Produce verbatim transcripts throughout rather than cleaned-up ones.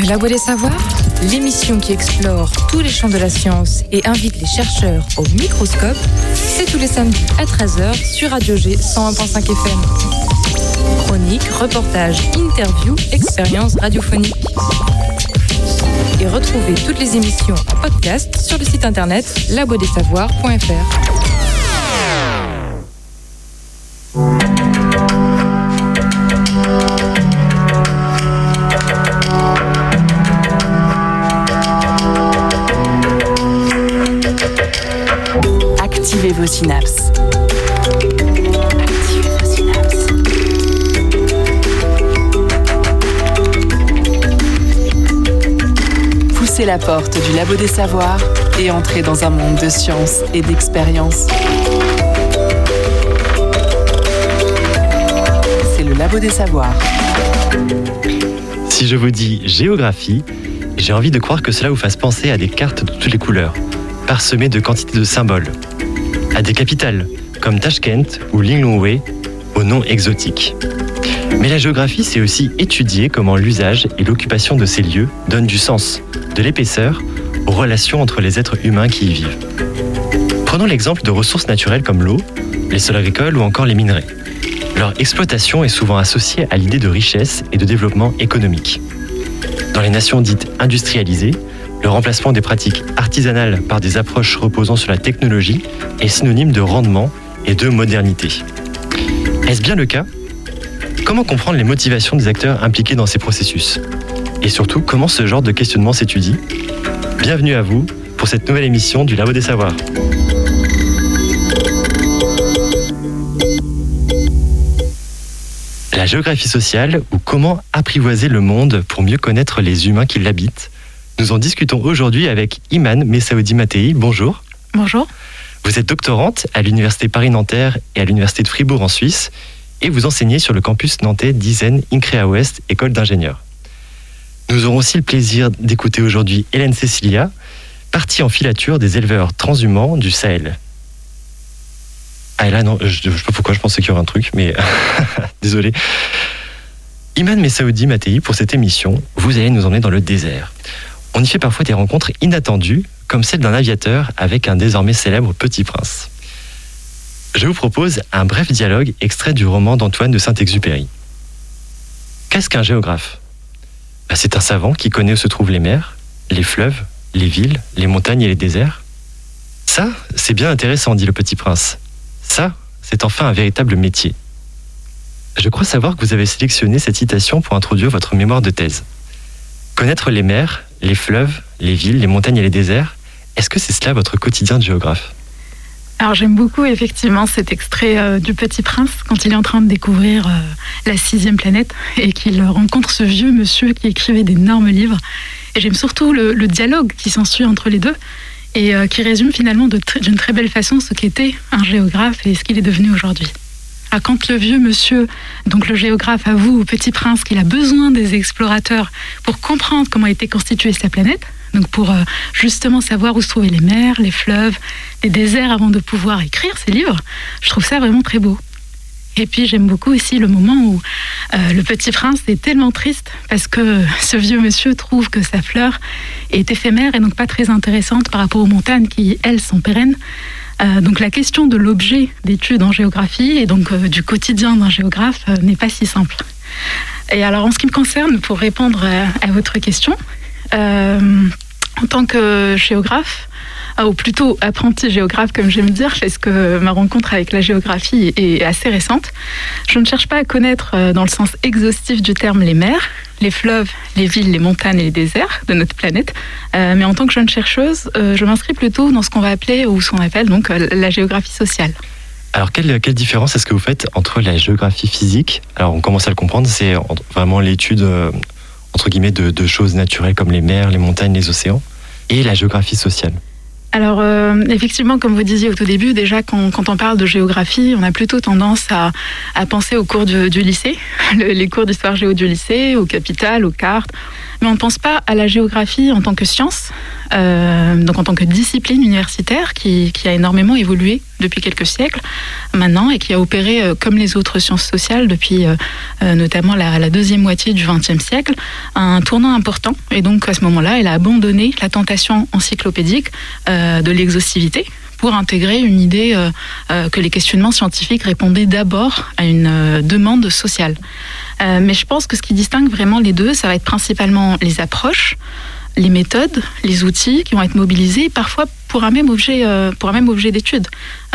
Labo des Savoirs, l'émission qui explore tous les champs de la science et invite les chercheurs au microscope, c'est tous les samedis à treize heures sur Radio G cent un virgule cinq F M. Chroniques, reportages, interviews, expériences radiophoniques. Et retrouvez toutes les émissions en podcast sur le site internet labo des savoirs point f r. Activez vos synapses. Activez vos synapses. Poussez la porte du Labo des Savoirs et entrez dans un monde de science et d'expérience. C'est le Labo des Savoirs. Si je vous dis géographie, j'ai envie de croire que cela vous fasse penser à des cartes de toutes les couleurs, parsemées de quantités de symboles, à des capitales comme Tashkent ou Lilongwe, aux noms exotiques. Mais la géographie, c'est aussi étudier comment l'usage et l'occupation de ces lieux donnent du sens, de l'épaisseur, aux relations entre les êtres humains qui y vivent. Prenons l'exemple de ressources naturelles comme l'eau, les sols agricoles ou encore les minerais. Leur exploitation est souvent associée à l'idée de richesse et de développement économique. Dans les nations dites industrialisées, le remplacement des pratiques artisanales par des approches reposant sur la technologie est synonyme de rendement et de modernité. Est-ce bien le cas ? Comment comprendre les motivations des acteurs impliqués dans ces processus ? Et surtout, comment ce genre de questionnement s'étudie ? Bienvenue à vous pour cette nouvelle émission du Labo des Savoirs. La géographie sociale, ou comment apprivoiser le monde pour mieux connaître les humains qui l'habitent. Nous en discutons aujourd'hui avec Imane Messaoudi Matei. Bonjour. Bonjour. Vous êtes doctorante à l'Université Paris-Nanterre et à l'Université de Fribourg en Suisse et vous enseignez sur le campus nantais d'Isen Increa Ouest, école d'ingénieurs. Nous aurons aussi le plaisir d'écouter aujourd'hui Hélène Cecilia, partie en filature des éleveurs transhumants du Sahel. Ah là non, je ne sais pas pourquoi je pensais qu'il y aurait un truc, mais désolé. Imane Messaoudi Matei, pour cette émission, vous allez nous emmener dans le désert. On y fait parfois des rencontres inattendues, comme celle d'un aviateur avec un désormais célèbre Petit Prince. Je vous propose un bref dialogue extrait du roman d'Antoine de Saint-Exupéry. Qu'est-ce qu'un géographe ? Ben, c'est un savant qui connaît où se trouvent les mers, les fleuves, les villes, les montagnes et les déserts. Ça, c'est bien intéressant, dit le Petit Prince. Ça, c'est enfin un véritable métier. Je crois savoir que vous avez sélectionné cette citation pour introduire votre mémoire de thèse. Connaître les mers, les fleuves, les villes, les montagnes et les déserts, est-ce que c'est cela votre quotidien de géographe ? Alors j'aime beaucoup effectivement cet extrait euh, du Petit Prince quand il est en train de découvrir euh, la sixième planète et qu'il rencontre ce vieux monsieur qui écrivait d'énormes livres. Et j'aime surtout le, le dialogue qui s'ensuit entre les deux et euh, qui résume finalement de tr- d'une très belle façon ce qu'était un géographe et ce qu'il est devenu aujourd'hui. Alors, quand le vieux monsieur, donc le géographe, avoue au Petit Prince qu'il a besoin des explorateurs pour comprendre comment était constituée sa planète, donc pour euh, justement savoir où se trouvaient les mers, les fleuves, les déserts avant de pouvoir écrire ses livres, je trouve ça vraiment très beau. Et puis j'aime beaucoup aussi le moment où euh, le Petit Prince est tellement triste parce que ce vieux monsieur trouve que sa fleur est éphémère et donc pas très intéressante par rapport aux montagnes qui, elles, sont pérennes. Euh, donc la question de l'objet d'étude en géographie et donc euh, du quotidien d'un géographe euh, n'est pas si simple. Et alors en ce qui me concerne, pour répondre à, à votre question, euh, en tant que géographe, ou plutôt apprenti géographe comme j'aime dire, parce que ma rencontre avec la géographie est assez récente, je ne cherche pas à connaître dans le sens exhaustif du terme les mers, les fleuves, les villes, les montagnes et les déserts de notre planète, euh, mais en tant que jeune chercheuse, euh, je m'inscris plutôt dans ce qu'on va appeler, ou ce qu'on appelle donc la géographie sociale. Alors, quelle, quelle différence est-ce que vous faites entre la géographie physique, alors on commence à le comprendre, c'est vraiment l'étude, euh, entre guillemets, de, de choses naturelles comme les mers, les montagnes, les océans, et la géographie sociale ? Alors, euh, effectivement, comme vous disiez au tout début, déjà, quand, quand on parle de géographie, on a plutôt tendance à, à penser aux cours du, du lycée, le, les cours d'histoire géo du lycée, aux capitales, aux cartes. Mais on ne pense pas à la géographie en tant que science, euh, donc en tant que discipline universitaire qui, qui a énormément évolué depuis quelques siècles maintenant et qui a opéré, euh, comme les autres sciences sociales, depuis euh, euh, notamment la, la deuxième moitié du vingtième siècle, un tournant important. Et donc à ce moment-là, elle a abandonné la tentation encyclopédique euh, de l'exhaustivité pour intégrer une idée euh, euh, que les questionnements scientifiques répondaient d'abord à une euh, demande sociale. Euh, mais je pense que ce qui distingue vraiment les deux, ça va être principalement les approches, les méthodes, les outils qui vont être mobilisés, parfois pour un même objet, euh, pour un même objet d'étude.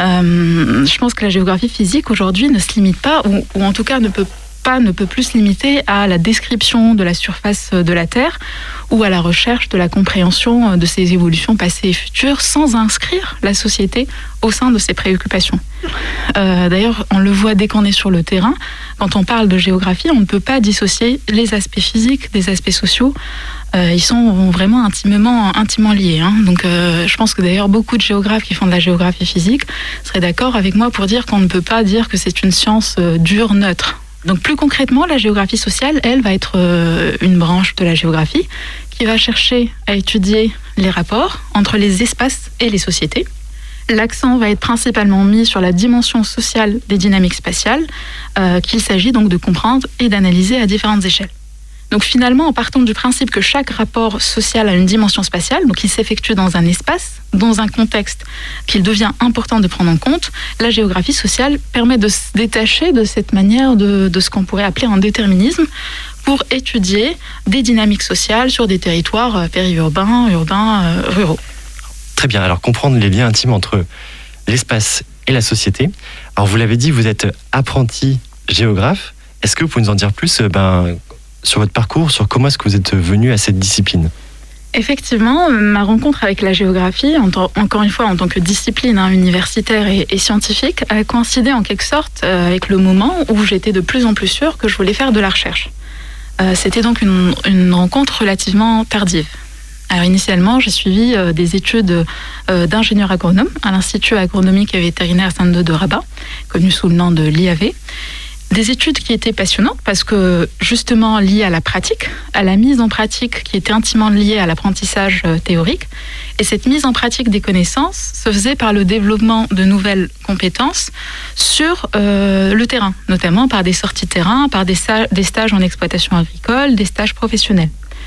Euh, je pense que la géographie physique aujourd'hui ne se limite pas, ou, ou en tout cas ne peut pas, ne peut plus se limiter à la description de la surface de la Terre ou à la recherche de la compréhension de ses évolutions passées et futures sans inscrire la société au sein de ses préoccupations. Euh, d'ailleurs, on le voit dès qu'on est sur le terrain, quand on parle de géographie, on ne peut pas dissocier les aspects physiques des aspects sociaux. Euh, ils sont vraiment intimement, intimement liés. Hein. Donc, euh, je pense que d'ailleurs, beaucoup de géographes qui font de la géographie physique seraient d'accord avec moi pour dire qu'on ne peut pas dire que c'est une science euh, dure, neutre. Donc plus concrètement, la géographie sociale, elle, va être euh, une branche de la géographie qui va chercher à étudier les rapports entre les espaces et les sociétés. L'accent va être principalement mis sur la dimension sociale des dynamiques spatiales, euh, qu'il s'agit donc de comprendre et d'analyser à différentes échelles. Donc finalement, en partant du principe que chaque rapport social a une dimension spatiale, donc il s'effectue dans un espace, dans un contexte qu'il devient important de prendre en compte, la géographie sociale permet de se détacher de cette manière de, de ce qu'on pourrait appeler un déterminisme pour étudier des dynamiques sociales sur des territoires périurbains, urbains, euh, ruraux. Très bien, alors comprendre les liens intimes entre l'espace et la société. Alors vous l'avez dit, vous êtes apprenti géographe. Est-ce que vous pouvez nous en dire plus ben, sur votre parcours, sur comment est-ce que vous êtes venu à cette discipline ? Effectivement, ma rencontre avec la géographie, en tant, encore une fois en tant que discipline hein, universitaire et, et scientifique, a coïncidé en quelque sorte euh, avec le moment où j'étais de plus en plus sûre que je voulais faire de la recherche. Euh, c'était donc une, une rencontre relativement tardive. Alors initialement, j'ai suivi euh, des études euh, d'ingénieur agronome à l'Institut agronomique et vétérinaire Sainte-Deux de Rabat, connu sous le nom de l'I A V. Des études qui étaient passionnantes parce que justement liées à la pratique, à la mise en pratique qui était intimement liée à l'apprentissage théorique. Et cette mise en pratique des connaissances se faisait par le développement de nouvelles compétences sur euh, le terrain, notamment par des sorties terrain, par des, sa- des stages en exploitation agricole, des stages professionnels.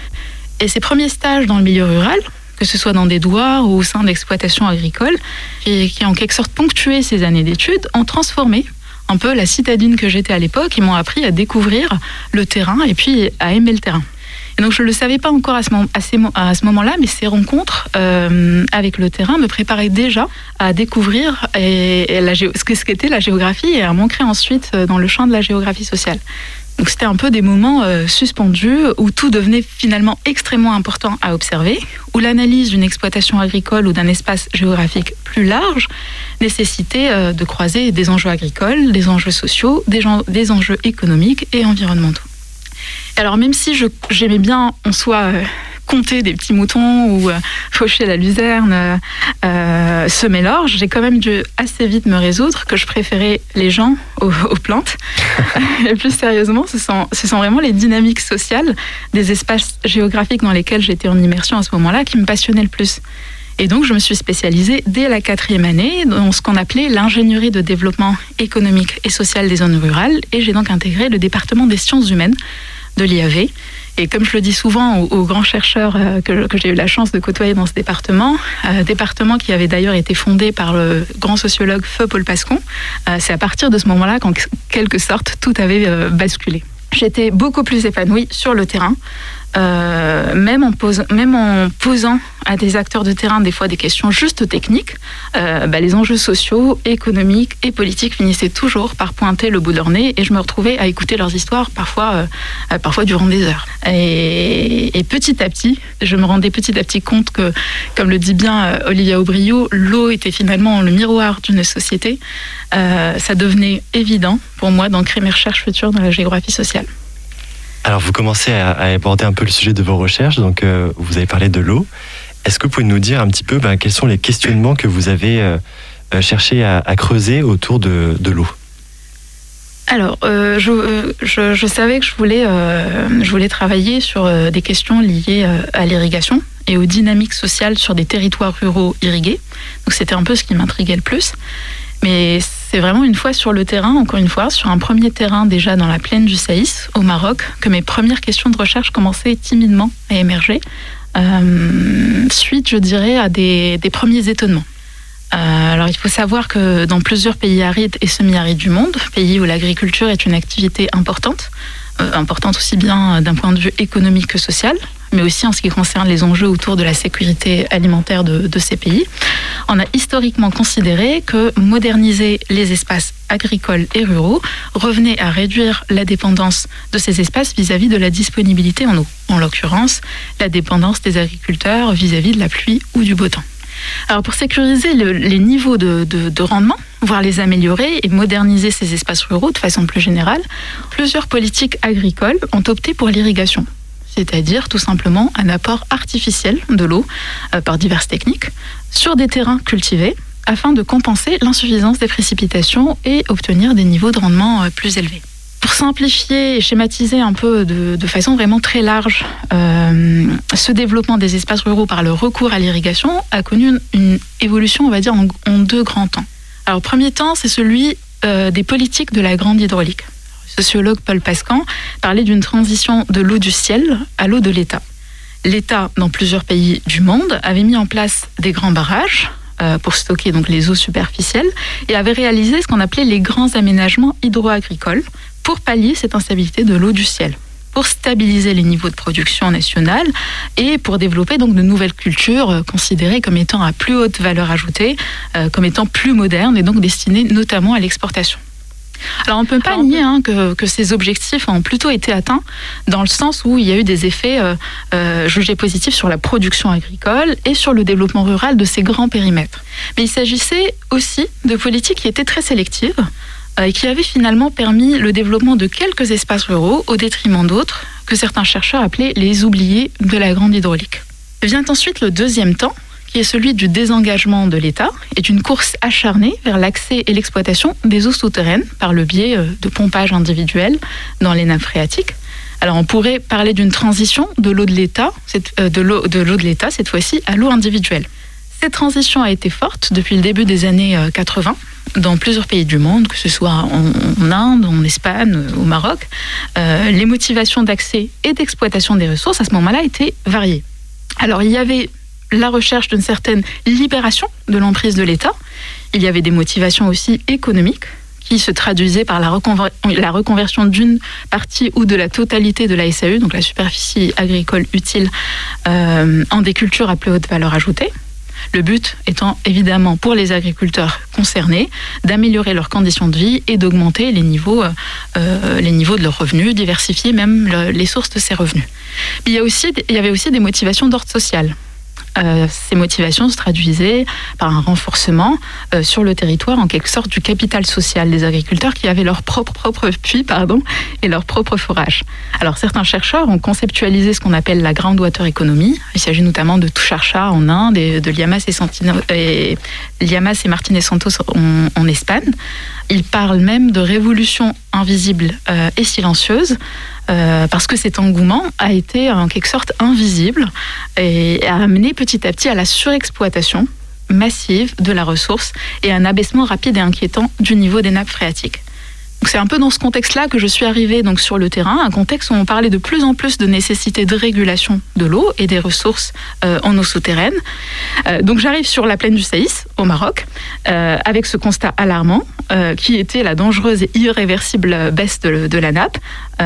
Et ces premiers stages dans le milieu rural, que ce soit dans des douars ou au sein d'exploitations agricoles, et qui en quelque sorte ponctué ces années d'études, ont transformé un peu la citadine que j'étais à l'époque. Ils m'ont appris à découvrir le terrain et puis à aimer le terrain. Et donc je ne le savais pas encore à ce, moment, à ces, à ce moment-là, mais ces rencontres euh, avec le terrain me préparaient déjà à découvrir et, et la, ce qu'était la géographie et à m'ancrer ensuite dans le champ de la géographie sociale. Donc c'était un peu des moments euh, suspendus où tout devenait finalement extrêmement important à observer, où l'analyse d'une exploitation agricole ou d'un espace géographique plus large nécessitait euh, de croiser des enjeux agricoles, des enjeux sociaux, des, gens, des enjeux économiques et environnementaux. Alors même si je, j'aimais bien en soi euh, compter des petits moutons ou euh, faucher la luzerne, euh, euh, semer l'orge, j'ai quand même dû assez vite me résoudre que je préférais les gens aux, aux plantes. Et plus sérieusement, ce sont, ce sont vraiment les dynamiques sociales des espaces géographiques dans lesquels j'étais en immersion à ce moment-là qui me passionnaient le plus. Et donc, je me suis spécialisée dès la quatrième année dans ce qu'on appelait l'ingénierie de développement économique et social des zones rurales. Et j'ai donc intégré le département des sciences humaines de l'I A V. Et comme je le dis souvent aux, aux grands chercheurs euh, que, que j'ai eu la chance de côtoyer dans ce département, euh, département qui avait d'ailleurs été fondé par le grand sociologue Feu Paul Pascon, euh, c'est à partir de ce moment-là qu'en quelque sorte tout avait euh, basculé. J'étais beaucoup plus épanouie sur le terrain, euh, même, en pose, même en posant à des acteurs de terrain des fois des questions juste techniques, euh, bah, les enjeux sociaux, économiques et politiques finissaient toujours par pointer le bout de leur nez et je me retrouvais à écouter leurs histoires parfois, euh, parfois durant des heures. Et, et petit à petit, je me rendais petit à petit compte que, comme le dit bien euh, Olivia Aubriot, l'eau était finalement le miroir d'une société. Euh, ça devenait évident pour moi d'ancrer mes recherches futures dans la géographie sociale. Alors vous commencez à, à aborder un peu le sujet de vos recherches, donc euh, vous avez parlé de l'eau. Est-ce que vous pouvez nous dire un petit peu ben, quels sont les questionnements que vous avez euh, cherché à, à creuser autour de, de l'eau ? Alors, euh, je, je, je savais que je voulais, euh, je voulais travailler sur euh, des questions liées euh, à l'irrigation et aux dynamiques sociales sur des territoires ruraux irrigués. Donc c'était un peu ce qui m'intriguait le plus. Mais c'est vraiment une fois sur le terrain, encore une fois, sur un premier terrain déjà dans la plaine du Saïs, au Maroc, que mes premières questions de recherche commençaient timidement à émerger, euh, suite, je dirais, à des, des premiers étonnements. Euh, alors il faut savoir que dans plusieurs pays arides et semi-arides du monde, pays où l'agriculture est une activité importante, euh, importante aussi bien d'un point de vue économique que social, mais aussi en ce qui concerne les enjeux autour de la sécurité alimentaire de, de ces pays, on a historiquement considéré que moderniser les espaces agricoles et ruraux revenait à réduire la dépendance de ces espaces vis-à-vis de la disponibilité en eau. En l'occurrence, la dépendance des agriculteurs vis-à-vis de la pluie ou du beau temps. Alors pour sécuriser le, les niveaux de, de, de rendement, voire les améliorer et moderniser ces espaces ruraux de façon plus générale, plusieurs politiques agricoles ont opté pour l'irrigation, c'est-à-dire tout simplement un apport artificiel de l'eau euh, par diverses techniques sur des terrains cultivés afin de compenser l'insuffisance des précipitations et obtenir des niveaux de rendement euh, plus élevés. Pour simplifier et schématiser un peu de, de façon vraiment très large, euh, ce développement des espaces ruraux par le recours à l'irrigation a connu une, une évolution, on va dire, en, en deux grands temps. Alors, premier temps, c'est celui euh, des politiques de la grande hydraulique. Le sociologue Paul Pascan parlait d'une transition de l'eau du ciel à l'eau de l'État. L'État, dans plusieurs pays du monde, avait mis en place des grands barrages euh, pour stocker donc les eaux superficielles et avait réalisé ce qu'on appelait les grands aménagements hydro-agricoles pour pallier cette instabilité de l'eau du ciel, pour stabiliser les niveaux de production nationale et pour développer donc de nouvelles cultures euh, considérées comme étant à plus haute valeur ajoutée, euh, comme étant plus modernes et donc destinées notamment à l'exportation. Alors on ne peut pas nier hein, que, que ces objectifs ont plutôt été atteints dans le sens où il y a eu des effets euh, euh, jugés positifs sur la production agricole et sur le développement rural de ces grands périmètres. Mais il s'agissait aussi de politiques qui étaient très sélectives, et qui avait finalement permis le développement de quelques espaces ruraux au détriment d'autres que certains chercheurs appelaient les oubliés de la grande hydraulique. Vient ensuite le deuxième temps, qui est celui du désengagement de l'État et d'une course acharnée vers l'accès et l'exploitation des eaux souterraines par le biais de pompage individuel dans les nappes phréatiques. Alors on pourrait parler d'une transition de l'eau de l'État, de l'eau de l'eau de l'État cette fois-ci à l'eau individuelle. Cette transition a été forte depuis le début des années quatre-vingts dans plusieurs pays du monde, que ce soit en, en Inde, en Espagne, au Maroc. Euh, les motivations d'accès et d'exploitation des ressources à ce moment-là étaient variées. Alors il y avait la recherche d'une certaine libération de l'emprise de l'État. Il y avait des motivations aussi économiques qui se traduisaient par la, reconver- la reconversion d'une partie ou de la totalité de la S A U, donc la superficie agricole utile, euh, en des cultures à plus haute valeur ajoutée. Le but étant évidemment pour les agriculteurs concernés d'améliorer leurs conditions de vie et d'augmenter les niveaux, euh, les niveaux de leurs revenus, diversifier même le, les sources de ces revenus. Il y a aussi, il y avait aussi des motivations d'ordre social. Euh, ces motivations se traduisaient par un renforcement euh, sur le territoire, en quelque sorte, du capital social des agriculteurs qui avaient leur propre, propre puits pardon, et leur propre forage. Alors, certains chercheurs ont conceptualisé ce qu'on appelle la groundwater economy. Il s'agit notamment de Tushar Shah en Inde et de Llamas et, Santino, et, Llamas et Martinez Santos en, en Espagne. Ils parlent même de révolution invisible euh, et silencieuse, Euh, parce que cet engouement a été en quelque sorte invisible et a amené petit à petit à la surexploitation massive de la ressource et à un abaissement rapide et inquiétant du niveau des nappes phréatiques. Donc c'est un peu dans ce contexte-là que je suis arrivée donc sur le terrain, un contexte où on parlait de plus en plus de nécessité de régulation de l'eau et des ressources euh, en eau souterraine. Euh, donc j'arrive sur la plaine du Saïs, au Maroc, euh, avec ce constat alarmant euh, qui était la dangereuse et irréversible baisse de, de la nappe.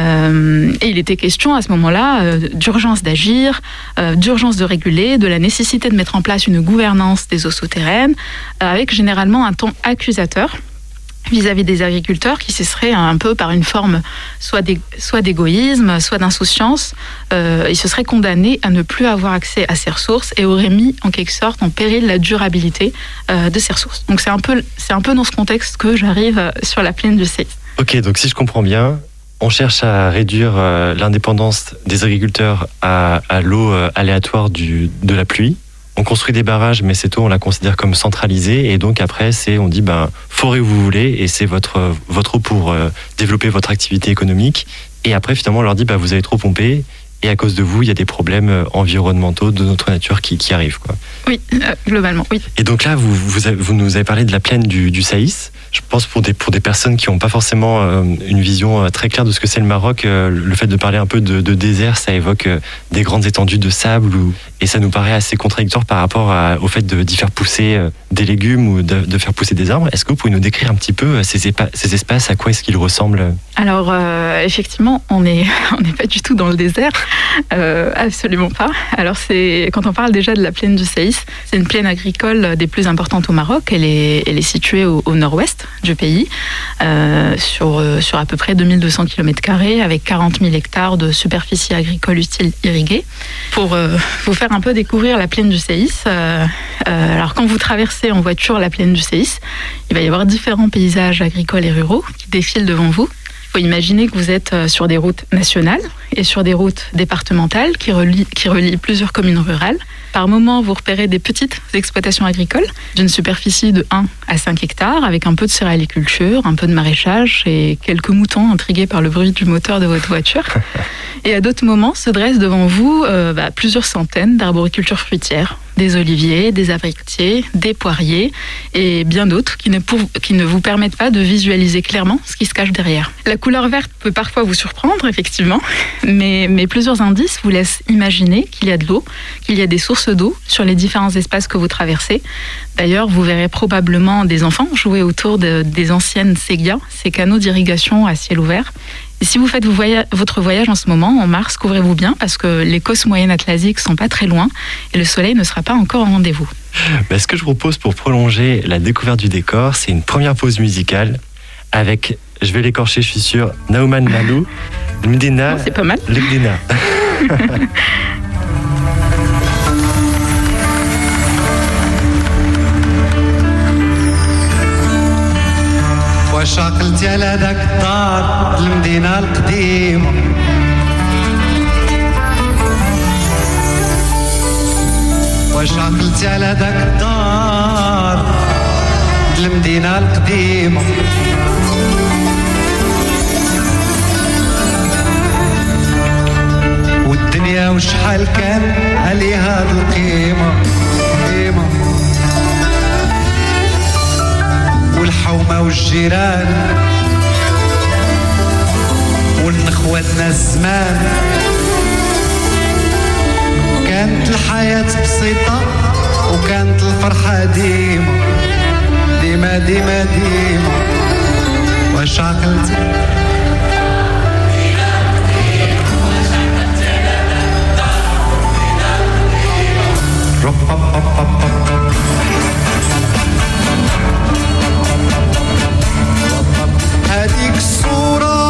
Euh, et il était question à ce moment-là euh, d'urgence d'agir, euh, d'urgence de réguler, de la nécessité de mettre en place une gouvernance des eaux souterraines, euh, avec généralement un ton accusateur vis-à-vis des agriculteurs qui cesseraient un peu par une forme soit, d'é- soit d'égoïsme, soit d'insouciance. Euh, ils se seraient condamnés à ne plus avoir accès à ces ressources et auraient mis en quelque sorte en péril la durabilité euh, de ces ressources. Donc c'est un peu, c'est un peu dans ce contexte que j'arrive sur la plaine du Saïs. Ok, donc si je comprends bien, on cherche à réduire euh, l'indépendance des agriculteurs à, à l'eau euh, aléatoire du, de la pluie. On construit des barrages, mais cette eau, on la considère comme centralisée. Et donc après, c'est, on dit, ben, forez où vous voulez, et c'est votre, votre eau pour euh, développer votre activité économique. Et après, finalement, on leur dit, ben, vous avez trop pompé, et à cause de vous, il y a des problèmes environnementaux de notre nature qui, qui arrivent, quoi. Oui, euh, globalement, oui. Et donc là, vous, vous, avez, vous nous avez parlé de la plaine du, du Saïs. Je pense pour des, pour des personnes qui n'ont pas forcément euh, une vision euh, très claire de ce que c'est le Maroc, euh, le fait de parler un peu de, de désert, ça évoque euh, des grandes étendues de sable, ou, et ça nous paraît assez contradictoire par rapport à, au fait de, d'y faire pousser euh, des légumes ou de, de faire pousser des arbres. Est-ce que vous pouvez nous décrire un petit peu euh, ces, épa- ces espaces, à quoi est-ce qu'ils ressemblent ? Alors, euh, effectivement, on n'est on n'est pas du tout dans le désert, euh, absolument pas. Alors, c'est, quand on parle déjà de la plaine du Saïs, c'est une plaine agricole des plus importantes au Maroc. Elle est, elle est située au, au nord-ouest du pays, euh, sur, sur à peu près deux mille deux cents kilomètres carrés, avec quarante mille hectares de superficie agricole utile irriguée. Pour euh, vous faire un peu découvrir la plaine du Saïs, euh, euh, alors quand vous traversez en voiture la plaine du Saïs, il va y avoir différents paysages agricoles et ruraux qui défilent devant vous. Il faut imaginer que vous êtes sur des routes nationales et sur des routes départementales qui relient, qui relient plusieurs communes rurales. Par moment, vous repérez des petites exploitations agricoles d'une superficie de un à cinq hectares avec un peu de céréaliculture, un peu de maraîchage et quelques moutons intrigués par le bruit du moteur de votre voiture. Et à d'autres moments, se dressent devant vous euh, bah, plusieurs centaines d'arboricultures fruitières, des oliviers, des abricotiers, des poiriers et bien d'autres qui ne, pour, qui ne vous permettent pas de visualiser clairement ce qui se cache derrière. La couleur verte peut parfois vous surprendre, effectivement, mais, mais plusieurs indices vous laissent imaginer qu'il y a de l'eau, qu'il y a des sources d'eau sur les différents espaces que vous traversez. D'ailleurs, vous verrez probablement des enfants jouer autour de, des anciennes séguias, ces canaux d'irrigation à ciel ouvert. Et si vous faites vous voya- votre voyage en ce moment, en mars, couvrez-vous bien parce que les côtes moyennes atlantiques sont pas très loin et le soleil ne sera pas encore au rendez-vous. Bah, ce que je propose pour prolonger la découverte du décor, c'est une première pause musicale avec, je vais l'écorcher, je suis sûr, Naouman Malou, Mdena, oh, c'est pas mal. Legdena. واش عقلتي على داك الدار المدينة القديمة واش عقلتي على داك الدار المدينة القديمة والدنيا وشحال كان عليها هاد القيمة قيمة والحومة والجيران والنخواتنا الزمان كانت الحياة بسيطة وكانت الفرحة ديما ديما ديما ديما واش عقلتي هاديك الصورة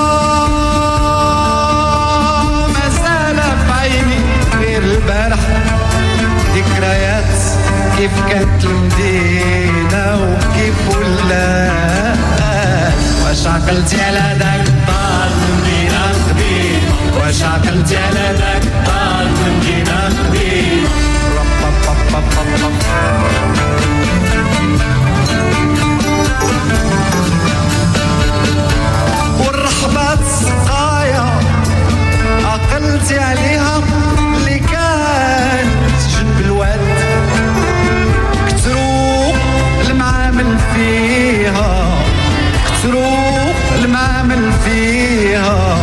مازال في عيني غير البارح ذكريات كيف كانت المدينة وكيف ولات واش عقلتي على داك الدار المدينة القديمة واش عقلتي على داك الدار المدينة القديمة والرحبات السقايا عقلتي عليها اللي كانت جنب الواد كترو المعامل فيها كترو المعامل فيها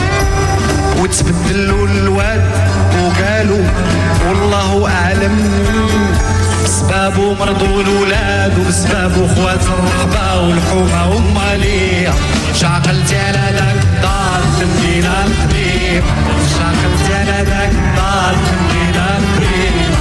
وتبدلوا الواد وقالوا والله أعلم بسبابو مرضوا الولاد وبسبابو خوات الرحبة والحومة ومالية شعقلتي على داك الدار المدينة القديمة شعقلتي على داك الدار المدينة القديمة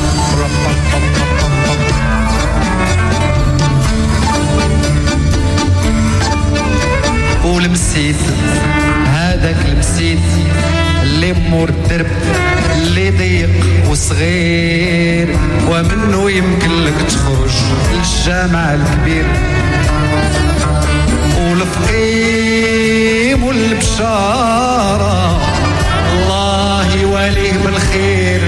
والمسيد هذاك المسيد اللي مور الدرب اللي ضيق وصغير ومنه يمكن لك تخرج للجامع الكبير والفقيم والبشارة الله يواليه بالخير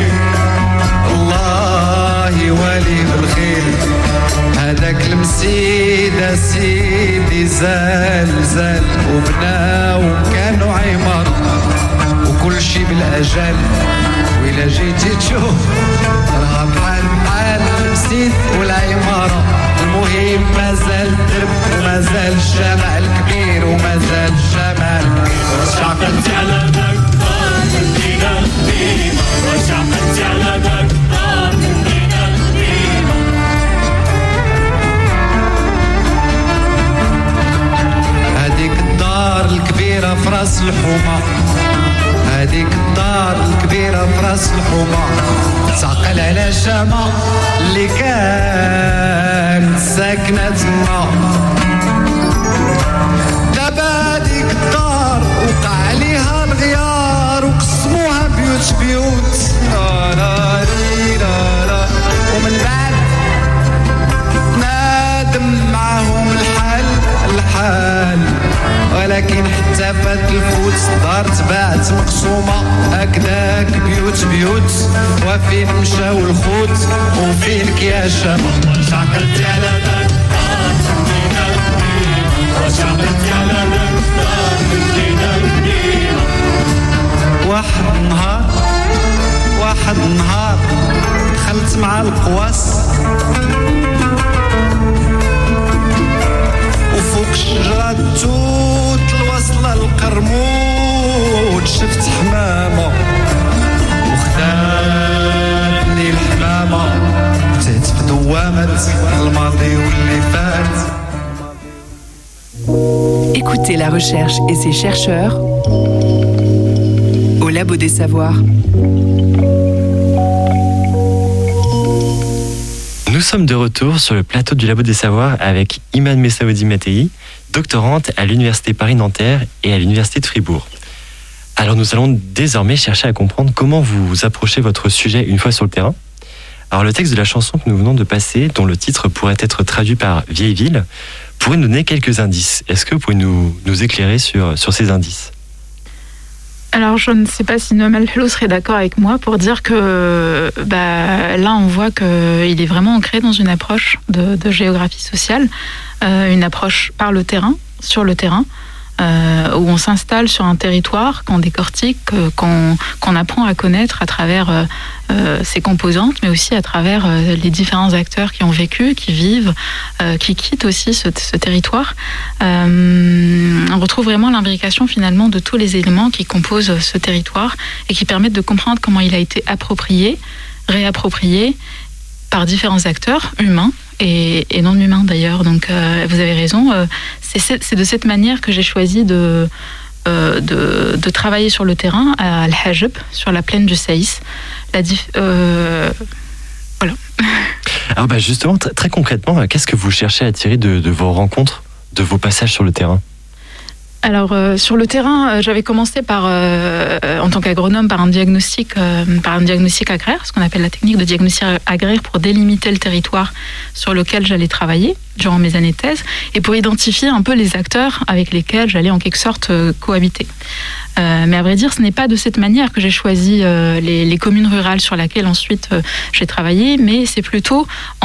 الله يواليه بالخير هذاك المسيد سيدي زال زال وبناو كانوا عمار وكل شي الأجل وإلا جيتي تشوف راه بحال بحال المسيد والعمارة المهم مازال الدرب ومازال الجمع الكبير ومازال الجمع الكبير وشعقلتي على ذاك الدار مدينة قديمة وشعقلتي على ذاك الدار مدينة قديمة هذيك الدار الكبيرة في راس الحومة هذيك الدار الكبيرة في راس الحومة تعقل على شامة اللي كانت ساكنة تما دابا هذيك الدار وقع عليها الغيار وقسموها بيوت بيوت لا لا لا لا ومن بعد نادم معاهم الحال الحال ولكن حتى فات الفوت الدار تباعت مقسومة هكذاك بيوت بيوت وفين مشاو الخوت وفينك يا شامة شعقلتي على ذاك الدار مدينة قديمة وشعقلتي على ذاك الدار مدينة قديمة واحد النهار واحد النهار دخلت مع القواس وفوق الشجرة التوت الوصلة القرموط شفت حمامة وخداتني الحمامة تهت في دوامة الماضي واللي فات. Écoutez la recherche et ses chercheurs au Labo des Savoirs. Nous sommes de retour sur le plateau du Labo des Savoirs avec Iman Messaoudi Matei, doctorante à l'Université Paris-Nanterre et à l'Université de Fribourg. Alors nous allons désormais chercher à comprendre comment vous approchez votre sujet une fois sur le terrain. Alors le texte de la chanson que nous venons de passer, dont le titre pourrait être traduit par Vieille Ville, pourrait nous donner quelques indices. Est-ce que vous pouvez nous, nous éclairer sur, sur ces indices ? Alors, je ne sais pas si Noam Al-Hello serait d'accord avec moi pour dire que bah, là, on voit qu'il est vraiment ancré dans une approche de, de géographie sociale, euh, une approche par le terrain, sur le terrain, euh, où on s'installe sur un territoire qu'on décortique, qu'on, qu'on apprend à connaître à travers euh, euh, ses composantes, mais aussi à travers euh, les différents acteurs qui ont vécu, qui vivent, euh, qui quittent aussi ce, ce territoire. Euh, on retrouve vraiment l'imbrication finalement de tous les éléments qui composent ce territoire et qui permettent de comprendre comment il a été approprié, réapproprié par différents acteurs humains et, et non humains d'ailleurs. Donc euh, vous avez raison, euh, c'est, c'est de cette manière que j'ai choisi de, euh, de, de travailler sur le terrain à Al-Hajb, sur la plaine du Saïs. La dif- euh, voilà. Alors bah justement, t- très concrètement, qu'est-ce que vous cherchez à tirer de, de vos rencontres, de vos passages sur le terrain ? Alors euh, sur le terrain, euh, j'avais commencé par, euh, en tant qu'agronome, par un diagnostic, euh, par un diagnostic agraire, ce qu'on appelle la technique de diagnostic agraire, pour délimiter le territoire sur lequel j'allais travailler durant mes années de thèse et pour identifier un peu les acteurs avec lesquels j'allais en quelque sorte euh, cohabiter. Euh, mais à vrai dire, ce n'est pas de cette manière que j'ai choisi euh, les, les communes rurales sur lesquelles ensuite euh, j'ai travaillé, mais c'est plutôt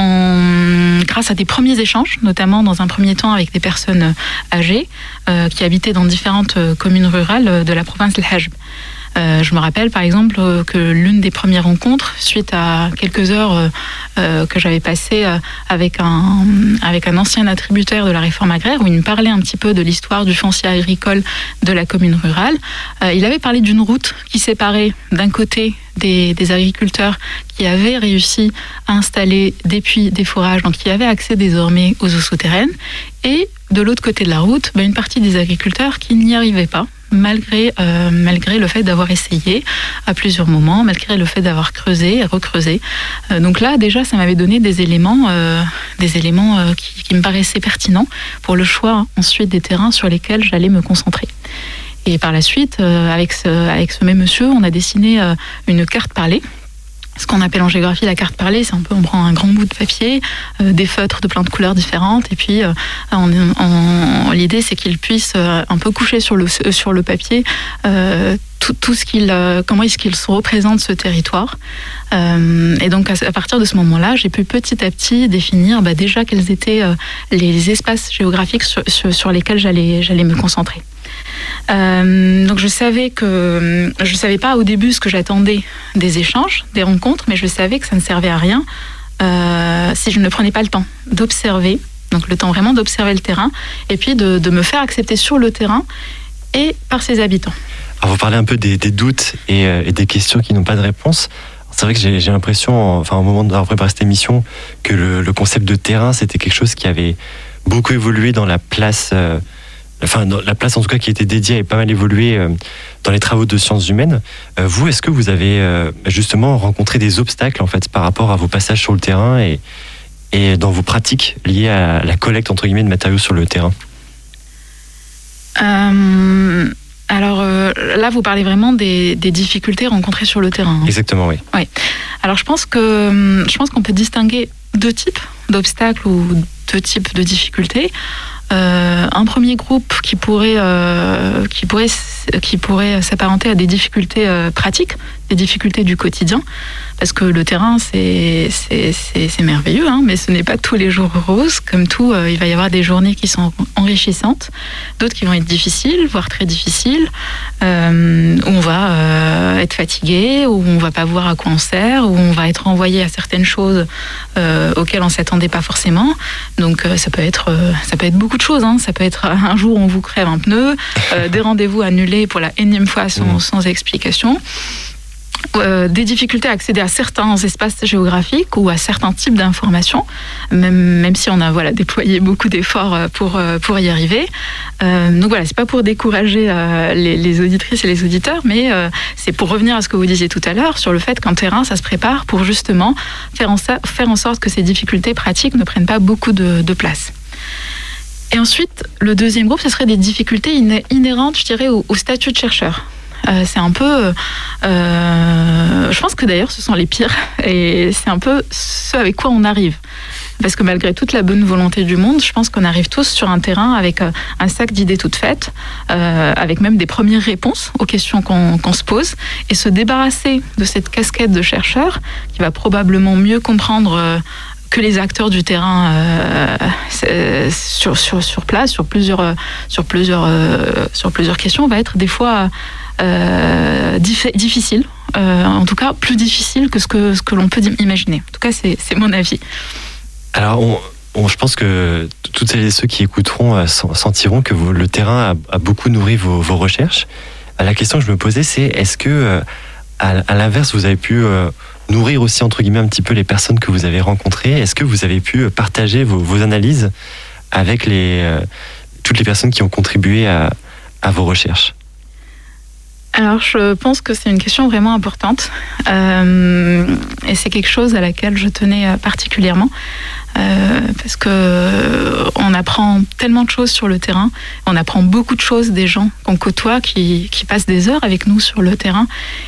en, grâce à des premiers échanges, notamment dans un premier temps avec des personnes âgées euh, qui habitaient dans différentes euh, communes rurales de la province d'Al-Hajb. Euh, je me rappelle par exemple euh, que l'une des premières rencontres, suite à quelques heures euh, euh, que j'avais passées euh, avec, un, avec un ancien attributaire de la réforme agraire, où il me parlait un petit peu de l'histoire du foncier agricole de la commune rurale, euh, il avait parlé d'une route qui séparait d'un côté des, des agriculteurs qui avaient réussi à installer des puits, des forages, donc qui avaient accès désormais aux eaux souterraines, et de l'autre côté de la route, bah, une partie des agriculteurs qui n'y arrivaient pas, malgré, euh, malgré le fait d'avoir essayé à plusieurs moments, malgré le fait d'avoir creusé et recreusé. Euh, donc là, déjà, ça m'avait donné des éléments, euh, des éléments euh, qui, qui me paraissaient pertinents pour le choix ensuite des terrains sur lesquels j'allais me concentrer. Et par la suite, euh, avec, ce, avec ce même monsieur, on a dessiné euh, une carte parlée. Ce qu'on appelle en géographie la carte parlée, c'est un peu, on prend un grand bout de papier, euh, des feutres de plein de couleurs différentes, et puis euh, on, on, l'idée c'est qu'il puisse euh, un peu coucher sur le, sur le papier euh, tout, tout ce qu'il, euh, comment est-ce qu'il se représente ce territoire. Euh, et donc à, à partir de ce moment-là, j'ai pu petit à petit définir bah, déjà quels étaient euh, les espaces géographiques sur, sur, sur lesquels j'allais, j'allais me concentrer. Euh, donc je savais que je savais pas au début ce que j'attendais des échanges, des rencontres, mais je savais que ça ne servait à rien euh, si je ne prenais pas le temps d'observer, donc le temps vraiment d'observer le terrain, et puis de, de me faire accepter sur le terrain et par ses habitants. Alors vous parlez un peu des, des doutes et, euh, et des questions qui n'ont pas de réponse. C'est vrai que j'ai, j'ai l'impression, enfin au moment d'avoir préparé cette émission, que le, le concept de terrain, c'était quelque chose qui avait beaucoup évolué dans la place, euh, enfin dans la place en tout cas qui était dédiée avait pas mal évolué euh, dans les travaux de sciences humaines. Euh, vous, est-ce que vous avez euh, justement rencontré des obstacles en fait par rapport à vos passages sur le terrain et, et dans vos pratiques liées à la collecte entre guillemets de matériaux sur le terrain? Euh... Alors euh, là, vous parlez vraiment des, des difficultés rencontrées sur le terrain. Hein. Exactement, oui. Oui. Alors je pense que je pense qu'on peut distinguer deux types d'obstacles ou deux types de difficultés. Euh, un premier groupe qui pourrait euh, qui pourrait qui pourrait s'apparenter à des difficultés euh, pratiques, des difficultés du quotidien, parce que le terrain c'est c'est c'est, c'est merveilleux, hein, mais ce n'est pas tous les jours rose. Comme tout, euh, il va y avoir des journées qui sont enrichissantes, d'autres qui vont être difficiles, voire très difficiles, euh, où on va euh, être fatigué, où on va pas voir à quoi on sert, où on va être renvoyé à certaines choses euh, auxquelles on s'attendait pas forcément. Donc euh, ça peut être euh, ça peut être beaucoup de choses. Hein. Ça peut être un jour où on vous crève un pneu, euh, des rendez-vous annulés pour la énième fois sans, mmh. sans explication. Euh, des difficultés à accéder à certains espaces géographiques ou à certains types d'informations, même, même si on a voilà, déployé beaucoup d'efforts pour, pour y arriver. Euh, donc voilà, c'est pas pour décourager euh, les, les auditrices et les auditeurs, mais euh, c'est pour revenir à ce que vous disiez tout à l'heure sur le fait qu'un terrain, ça se prépare pour justement faire en, faire en sorte que ces difficultés pratiques ne prennent pas beaucoup de, de place. Et ensuite, le deuxième groupe, ce serait des difficultés inhérentes, je dirais, au, au statut de chercheur. Euh, c'est un peu... Euh, je pense que d'ailleurs, ce sont les pires. Et c'est un peu ce avec quoi on arrive. Parce que malgré toute la bonne volonté du monde, je pense qu'on arrive tous sur un terrain avec un sac d'idées toutes faites, euh, avec même des premières réponses aux questions qu'on, qu'on se pose. Et se débarrasser de cette casquette de chercheur, qui va probablement mieux comprendre... Euh, que les acteurs du terrain euh, sur, sur, sur place, sur plusieurs, sur, plusieurs, euh, sur plusieurs questions, va être des fois euh, dif- difficile, euh, en tout cas plus difficile que ce que, ce que l'on peut imaginer. En tout cas, c'est, c'est mon avis. Alors, on, on, je pense que toutes celles et ceux qui écouteront euh, sentiront que vous, le terrain a, a beaucoup nourri vos, vos recherches. La question que je me posais, c'est est-ce que, euh, à, à l'inverse, vous avez pu... Euh, nourrir aussi entre guillemets un petit peu les personnes que vous avez rencontrées. Est-ce que vous avez pu partager vos, vos analyses avec les, euh, toutes les personnes qui ont contribué à, à vos recherches? Alors, je pense que c'est une question vraiment importante euh, et c'est quelque chose à laquelle je tenais particulièrement euh, parce que on apprend tellement de choses sur le terrain, on apprend beaucoup de choses des gens qu'on côtoie, qui, qui passent des heures avec nous sur le terrain.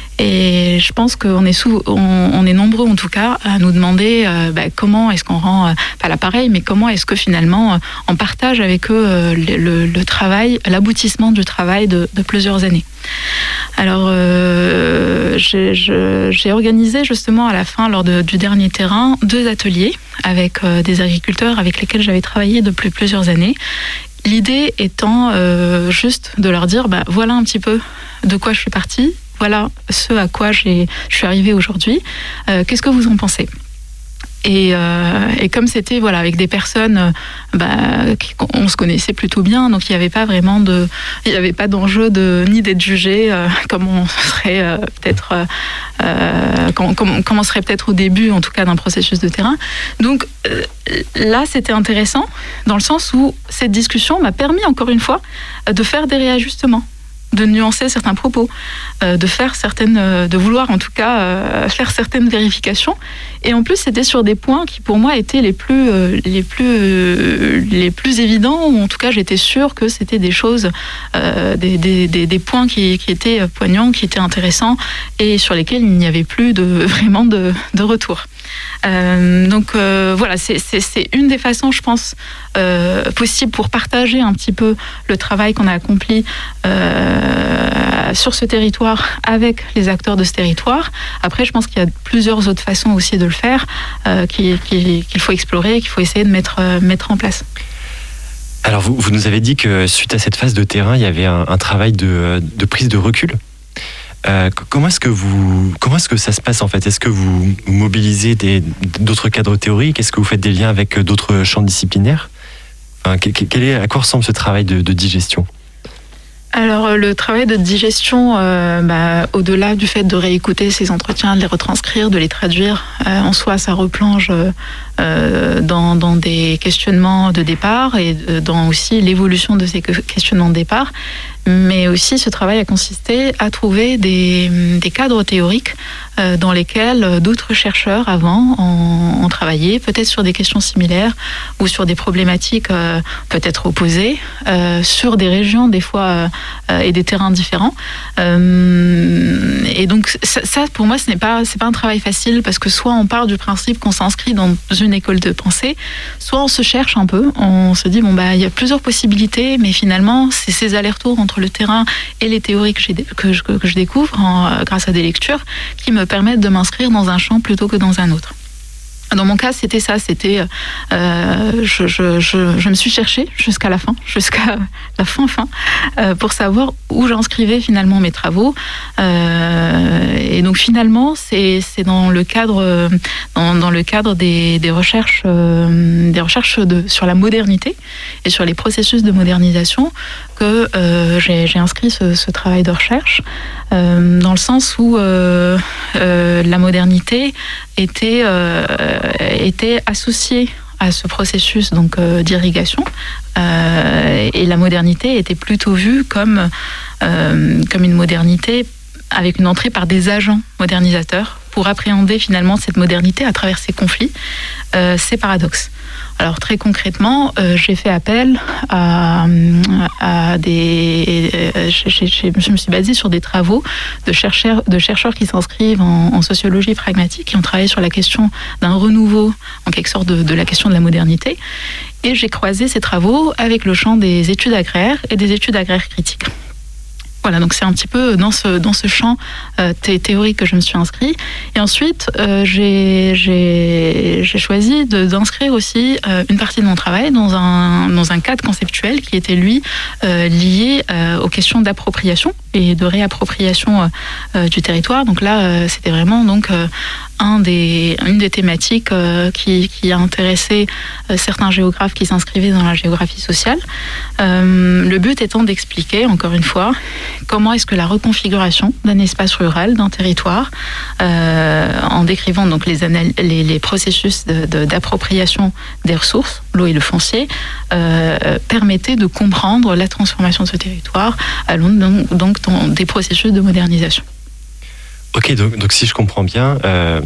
Et je pense qu'on est, sous, on, on est nombreux en tout cas à nous demander euh, bah, comment est-ce qu'on rend, euh, pas l'appareil, mais comment est-ce que finalement euh, on partage avec eux euh, le, le travail, l'aboutissement du travail de, de plusieurs années. Alors euh, j'ai, je, j'ai organisé justement à la fin, lors de, du dernier terrain, deux ateliers avec euh, des agriculteurs avec lesquels j'avais travaillé depuis plusieurs années. L'idée étant euh, juste de leur dire, bah, voilà un petit peu de quoi je suis partie. Voilà ce à quoi j'ai, je suis arrivée aujourd'hui. Euh, qu'est-ce que vous en pensez ? Et, euh, et comme c'était voilà avec des personnes, bah, qui, on se connaissait plutôt bien, donc il n'y avait pas vraiment de, il n'y avait pas d'enjeu de ni d'être jugé euh, comme on serait euh, peut-être, euh, comme, comme, comme on serait peut-être au début, en tout cas d'un processus de terrain. Donc euh, là, c'était intéressant dans le sens où cette discussion m'a permis encore une fois de faire des réajustements, de nuancer certains propos, euh, de faire certaines, euh, de vouloir en tout cas euh, faire certaines vérifications. Et en plus, c'était sur des points qui pour moi étaient les plus, euh, les plus, euh, les plus évidents. Ou en tout cas, j'étais sûre que c'était des choses, euh, des, des, des, des points qui, qui étaient poignants, qui étaient intéressants et sur lesquels il n'y avait plus de vraiment de, de retour. Euh, donc euh, voilà, c'est, c'est, c'est une des façons, je pense, euh, possibles pour partager un petit peu le travail qu'on a accompli euh, sur ce territoire avec les acteurs de ce territoire. Après, je pense qu'il y a plusieurs autres façons aussi de le faire, euh, qu'il, qu'il, qu'il faut explorer, qu'il faut essayer de mettre, euh, mettre en place. Alors, vous, vous nous avez dit que suite à cette phase de terrain, il y avait un, un travail de, de prise de recul. Euh, comment est-ce que vous, comment est-ce que ça se passe en fait ? Est-ce que vous mobilisez des, d'autres cadres théoriques ? Est-ce que vous faites des liens avec d'autres champs disciplinaires ? Enfin, quel est, à quoi ressemble ce travail de, de digestion ? Alors le travail de digestion, euh, bah, au-delà du fait de réécouter ces entretiens, de les retranscrire, de les traduire, euh, en soi ça replonge euh, dans, dans des questionnements de départ et dans aussi l'évolution de ces questionnements de départ. Mais aussi ce travail a consisté à trouver des, des cadres théoriques euh, dans lesquels d'autres chercheurs avant ont, ont travaillé, peut-être sur des questions similaires ou sur des problématiques euh, peut-être opposées, euh, sur des régions des fois euh, et des terrains différents. Euh, et donc ça, ça pour moi ce n'est pas, c'est pas un travail facile parce que soit on part du principe qu'on s'inscrit dans une école de pensée, soit on se cherche un peu, on se dit bon bah il y a plusieurs possibilités, mais finalement c'est ces allers-retours entre le terrain et les théories que, j'ai, que, je, que je découvre en, grâce à des lectures qui me permettent de m'inscrire dans un champ plutôt que dans un autre. Dans mon cas, c'était ça, c'était euh, je, je, je, je me suis cherchée jusqu'à la fin, jusqu'à la fin fin, euh, pour savoir où j'inscrivais finalement mes travaux. Euh, et donc finalement, c'est, c'est dans le cadre, dans, dans le cadre des, des recherches, euh, des recherches de, sur la modernité et sur les processus de modernisation que euh, j'ai, j'ai inscrit ce, ce travail de recherche, euh, dans le sens où euh, euh, la modernité était, euh, était associée à ce processus donc, euh, d'irrigation, euh, et la modernité était plutôt vue comme, euh, comme une modernité avec une entrée par des agents modernisateurs pour appréhender finalement cette modernité à travers ces conflits, euh, ces paradoxes. Alors très concrètement, euh, j'ai fait appel à, à des... Euh, j'ai, j'ai, je me suis basée sur des travaux de chercheurs, de chercheurs qui s'inscrivent en, en sociologie pragmatique, qui ont travaillé sur la question d'un renouveau, en quelque sorte de, de la question de la modernité. Et j'ai croisé ces travaux avec le champ des études agraires et des études agraires critiques. Voilà, donc c'est un petit peu dans ce, dans ce champ euh, thé- théorique que je me suis inscrite. Et ensuite, euh, j'ai, j'ai, j'ai choisi de, d'inscrire aussi euh, une partie de mon travail dans un, dans un cadre conceptuel qui était, lui, euh, lié euh, aux questions d'appropriation et de réappropriation euh, euh, du territoire. Donc là, euh, c'était vraiment donc, euh, un des, une des thématiques euh, qui, qui a intéressé euh, certains géographes qui s'inscrivaient dans la géographie sociale. Euh, le but étant d'expliquer, encore une fois, comment est-ce que la reconfiguration d'un espace rural, d'un territoire, euh, en décrivant donc les, anal- les, les processus de, de, d'appropriation des ressources, l'eau et le foncier, euh, permettait de comprendre la transformation de ce territoire, donc, donc dans des processus de modernisation. Ok, donc, donc si je comprends bien, euh,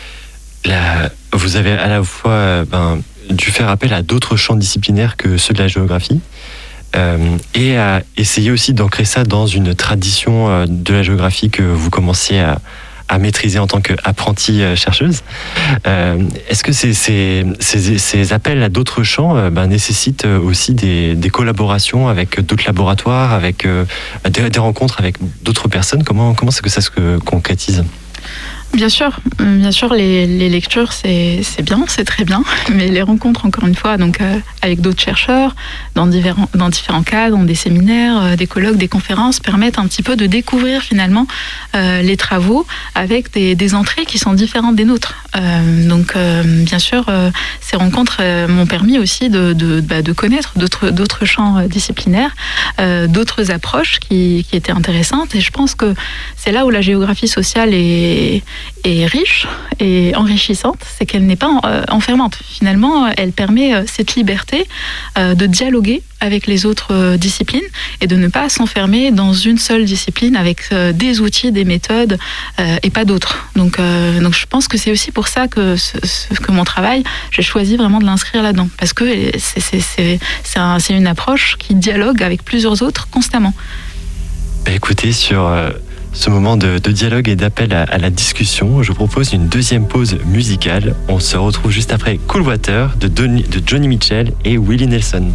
la, vous avez à la fois euh, ben, dû faire appel à d'autres champs disciplinaires que ceux de la géographie, euh, et à essayer aussi d'ancrer ça dans une tradition euh, de la géographie que vous commenciez à, à maîtriser en tant qu'apprentie euh, chercheuse. Euh, est-ce que ces, ces, ces, ces appels à d'autres champs euh, ben, nécessitent aussi des, des collaborations avec d'autres laboratoires, avec euh, des, des rencontres avec d'autres personnes ? Comment, comment est-ce que ça se concrétise ? Bien sûr, bien sûr, les, les lectures, c'est, c'est bien, c'est très bien, mais les rencontres, encore une fois, donc euh, avec d'autres chercheurs, dans différents, dans différents cadres, dans des séminaires, euh, des colloques, des conférences, permettent un petit peu de découvrir finalement euh, les travaux avec des, des entrées qui sont différentes des nôtres. Euh, donc, euh, bien sûr, euh, ces rencontres euh, m'ont permis aussi de, de, bah, de connaître d'autres, d'autres champs euh, disciplinaires, euh, d'autres approches qui, qui étaient intéressantes, et je pense que c'est là où la géographie sociale est est riche et enrichissante, c'est qu'elle n'est pas euh, enfermante. Finalement, elle permet euh, cette liberté euh, de dialoguer avec les autres euh, disciplines et de ne pas s'enfermer dans une seule discipline avec euh, des outils, des méthodes euh, et pas d'autres. Donc, euh, donc je pense que c'est aussi pour ça que, ce, ce, que mon travail, j'ai choisi vraiment de l'inscrire là-dedans, parce que c'est, c'est, c'est, c'est, un, c'est une approche qui dialogue avec plusieurs autres constamment. Bah écoutez, sur... Euh... ce moment de, de dialogue et d'appel à, à la discussion, je vous propose une deuxième pause musicale. On se retrouve juste après Cool Water de, Donny, de Johnny Mitchell et Willie Nelson.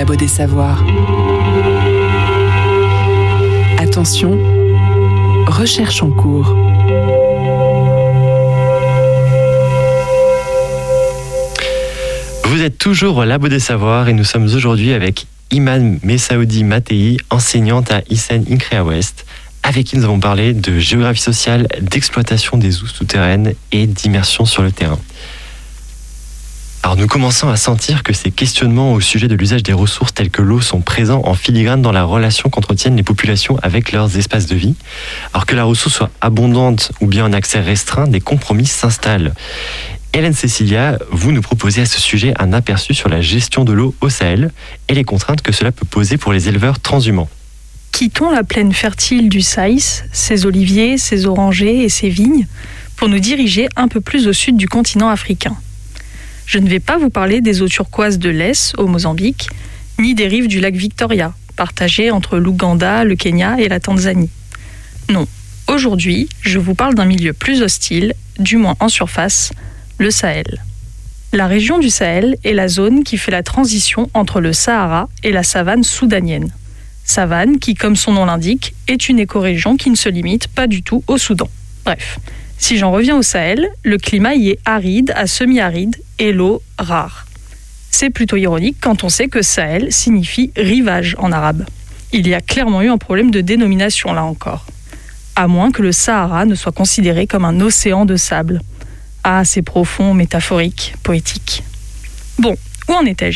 Labo des Savoirs. Attention, recherche en cours. Vous êtes toujours au Labo des Savoirs et nous sommes aujourd'hui avec Iman Messaoudi Matei, enseignante à Isen Increa West, avec qui nous avons parlé de géographie sociale, d'exploitation des eaux souterraines et d'immersion sur le terrain. Alors nous commençons à sentir que ces questionnements au sujet de l'usage des ressources telles que l'eau sont présents en filigrane dans la relation qu'entretiennent les populations avec leurs espaces de vie. Alors que la ressource soit abondante ou bien en accès restreint, des compromis s'installent. Hélène Cécilia, vous nous proposez à ce sujet un aperçu sur la gestion de l'eau au Sahel et les contraintes que cela peut poser pour les éleveurs transhumants. Quittons la plaine fertile du Saïs, ses oliviers, ses orangers et ses vignes, pour nous diriger un peu plus au sud du continent africain. Je ne vais pas vous parler des eaux turquoises de l'Es, au Mozambique, ni des rives du lac Victoria, partagées entre l'Ouganda, le Kenya et la Tanzanie. Non, aujourd'hui, je vous parle d'un milieu plus hostile, du moins en surface, le Sahel. La région du Sahel est la zone qui fait la transition entre le Sahara et la savane soudanienne. Savane qui, comme son nom l'indique, est une écorégion qui ne se limite pas du tout au Soudan. Bref, si j'en reviens au Sahel, le climat y est aride à semi-aride et l'eau rare. C'est plutôt ironique quand on sait que Sahel signifie rivage en arabe. Il y a clairement eu un problème de dénomination là encore. À moins que le Sahara ne soit considéré comme un océan de sable. Ah, c'est profond, métaphorique, poétique. Bon, où en étais-je ?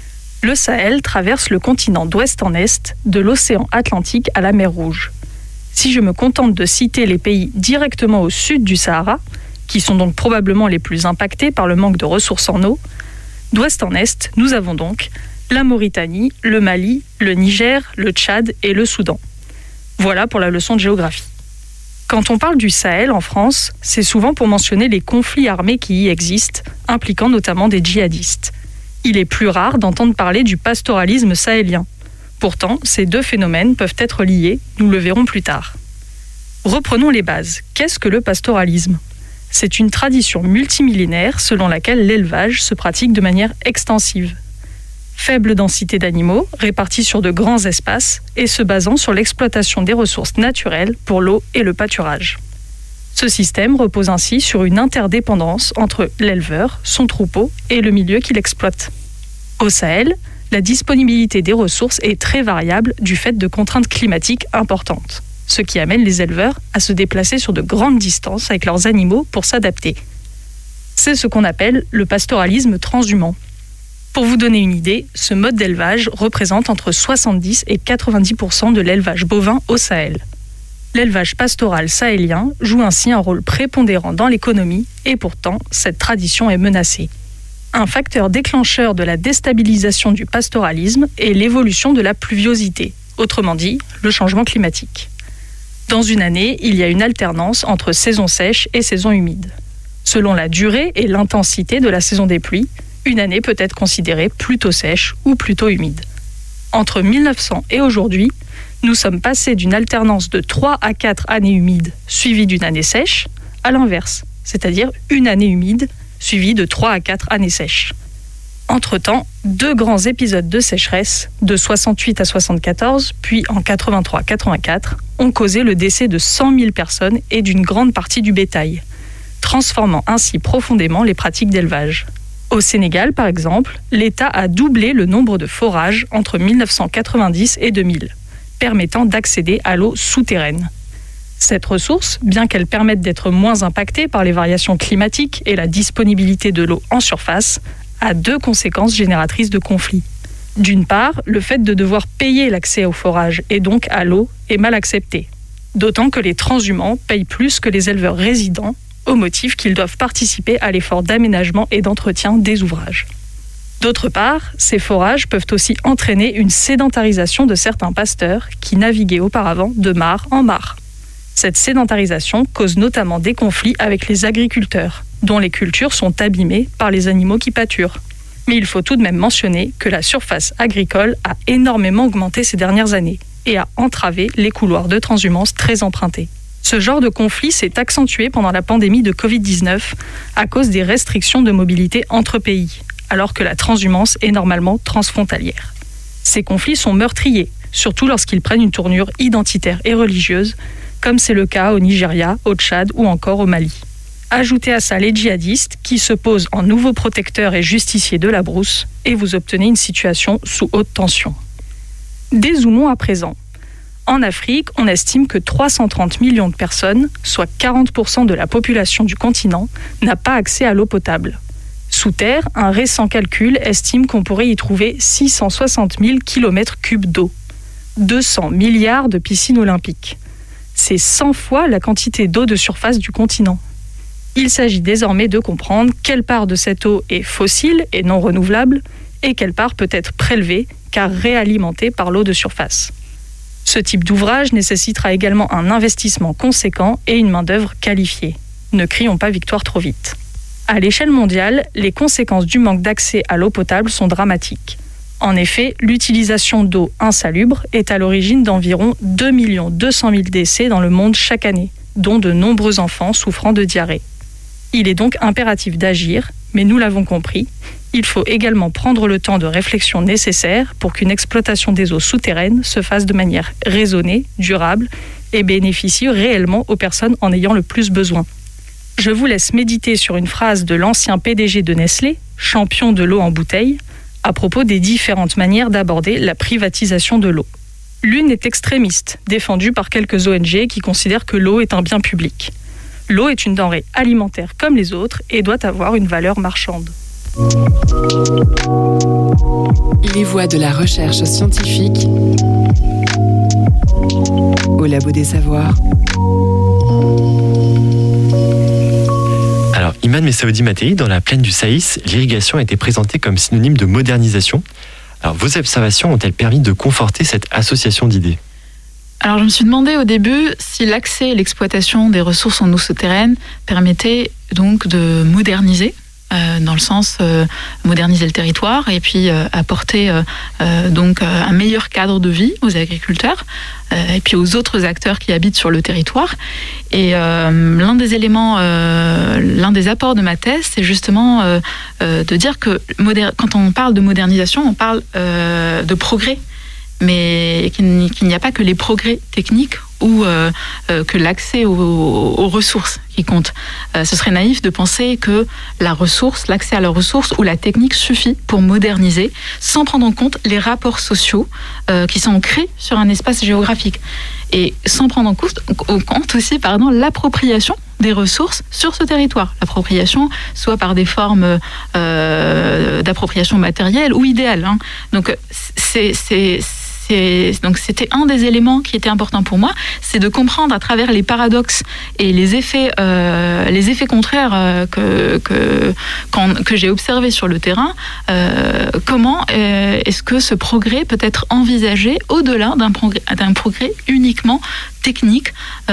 Le Sahel traverse le continent d'ouest en est, de l'océan Atlantique à la mer Rouge. Si je me contente de citer les pays directement au sud du Sahara, qui sont donc probablement les plus impactés par le manque de ressources en eau, d'ouest en est, nous avons donc la Mauritanie, le Mali, le Niger, le Tchad et le Soudan. Voilà pour la leçon de géographie. Quand on parle du Sahel en France, c'est souvent pour mentionner les conflits armés qui y existent, impliquant notamment des djihadistes. Il est plus rare d'entendre parler du pastoralisme sahélien. Pourtant, ces deux phénomènes peuvent être liés, nous le verrons plus tard. Reprenons les bases. Qu'est-ce que le pastoralisme ? C'est une tradition multimillénaire selon laquelle l'élevage se pratique de manière extensive. Faible densité d'animaux, répartis sur de grands espaces et se basant sur l'exploitation des ressources naturelles pour l'eau et le pâturage. Ce système repose ainsi sur une interdépendance entre l'éleveur, son troupeau et le milieu qu'il exploite. Au Sahel, la disponibilité des ressources est très variable du fait de contraintes climatiques importantes, ce qui amène les éleveurs à se déplacer sur de grandes distances avec leurs animaux pour s'adapter. C'est ce qu'on appelle le pastoralisme transhumant. Pour vous donner une idée, ce mode d'élevage représente entre soixante-dix et quatre-vingt-dix pour cent de l'élevage bovin au Sahel. L'élevage pastoral sahélien joue ainsi un rôle prépondérant dans l'économie et pourtant, cette tradition est menacée. Un facteur déclencheur de la déstabilisation du pastoralisme est l'évolution de la pluviosité, autrement dit, le changement climatique. Dans une année, il y a une alternance entre saison sèche et saison humide. Selon la durée et l'intensité de la saison des pluies, une année peut être considérée plutôt sèche ou plutôt humide. Entre mille neuf cents et aujourd'hui, nous sommes passés d'une alternance de trois à quatre années humides suivies d'une année sèche à l'inverse, c'est-à-dire une année humide suivie de trois à quatre années sèches. Entre-temps, deux grands épisodes de sécheresse, de soixante-huit à soixante-quatorze, puis en quatre-vingt-trois quatre-vingt-quatre, ont causé le décès de cent mille personnes et d'une grande partie du bétail, transformant ainsi profondément les pratiques d'élevage. Au Sénégal, par exemple, l'État a doublé le nombre de forages entre mille neuf cent quatre-vingt-dix et deux mille, permettant d'accéder à l'eau souterraine. Cette ressource, bien qu'elle permette d'être moins impactée par les variations climatiques et la disponibilité de l'eau en surface, a deux conséquences génératrices de conflits. D'une part, le fait de devoir payer l'accès au forage et donc à l'eau est mal accepté, d'autant que les transhumants payent plus que les éleveurs résidents, au motif qu'ils doivent participer à l'effort d'aménagement et d'entretien des ouvrages. D'autre part, ces forages peuvent aussi entraîner une sédentarisation de certains pasteurs qui naviguaient auparavant de mare en mare. Cette sédentarisation cause notamment des conflits avec les agriculteurs, dont les cultures sont abîmées par les animaux qui pâturent. Mais il faut tout de même mentionner que la surface agricole a énormément augmenté ces dernières années et a entravé les couloirs de transhumance très empruntés. Ce genre de conflit s'est accentué pendant la pandémie de covid dix-neuf à cause des restrictions de mobilité entre pays, alors que la transhumance est normalement transfrontalière. Ces conflits sont meurtriers, surtout lorsqu'ils prennent une tournure identitaire et religieuse, comme c'est le cas au Nigeria, au Tchad ou encore au Mali. Ajoutez à ça les djihadistes qui se posent en nouveaux protecteurs et justiciers de la brousse et vous obtenez une situation sous haute tension. Dézoomons à présent. En Afrique, on estime que trois cent trente millions de personnes, soit quarante pour cent de la population du continent, n'a pas accès à l'eau potable. Sous terre, un récent calcul estime qu'on pourrait y trouver six cent soixante mille kilomètres cubes d'eau, deux cents milliards de piscines olympiques. C'est cent fois la quantité d'eau de surface du continent. Il s'agit désormais de comprendre quelle part de cette eau est fossile et non renouvelable et quelle part peut être prélevée car réalimentée par l'eau de surface. Ce type d'ouvrage nécessitera également un investissement conséquent et une main-d'œuvre qualifiée. Ne crions pas victoire trop vite. À l'échelle mondiale, les conséquences du manque d'accès à l'eau potable sont dramatiques. En effet, l'utilisation d'eau insalubre est à l'origine d'environ deux millions deux cent mille décès dans le monde chaque année, dont de nombreux enfants souffrant de diarrhée. Il est donc impératif d'agir, mais nous l'avons compris, il faut également prendre le temps de réflexion nécessaire pour qu'une exploitation des eaux souterraines se fasse de manière raisonnée, durable et bénéficie réellement aux personnes en ayant le plus besoin. Je vous laisse méditer sur une phrase de l'ancien P D G de Nestlé, champion de l'eau en bouteille, à propos des différentes manières d'aborder la privatisation de l'eau. L'une est extrémiste, défendue par quelques O N G qui considèrent que l'eau est un bien public. L'eau est une denrée alimentaire comme les autres et doit avoir une valeur marchande. Les voix de la recherche scientifique au Labo des Savoirs. Alors, Iman Messaoudi Matei, dans la plaine du Saïs, l'irrigation a été présentée comme synonyme de modernisation. Alors, vos observations ont-elles permis de conforter cette association d'idées ? Alors, je me suis demandé au début si l'accès et l'exploitation des ressources en eau souterraine permettait donc de moderniser, euh, dans le sens euh, moderniser le territoire et puis euh, apporter euh, euh, donc euh, un meilleur cadre de vie aux agriculteurs euh, et puis aux autres acteurs qui habitent sur le territoire. Et euh, l'un des éléments, euh, l'un des apports de ma thèse, c'est justement euh, euh, de dire que moder- quand on parle de modernisation, on parle euh, de progrès. Mais qu'il n'y a pas que les progrès techniques ou euh, euh, que l'accès aux, aux ressources qui compte. Euh, ce serait naïf de penser que la ressource, l'accès à la ressource ou la technique suffit pour moderniser sans prendre en compte les rapports sociaux euh, qui sont ancrés sur un espace géographique et sans prendre en compte, en compte aussi pardon, l'appropriation des ressources sur ce territoire. L'appropriation, soit par des formes euh, d'appropriation matérielle ou idéale. Hein. Donc, c'est... c'est Et donc c'était un des éléments qui était important pour moi, c'est de comprendre à travers les paradoxes et les effets, euh, les effets contraires euh, que, que, que j'ai observés sur le terrain, euh, comment euh, est-ce que ce progrès peut être envisagé au-delà d'un progrès, d'un progrès uniquement technique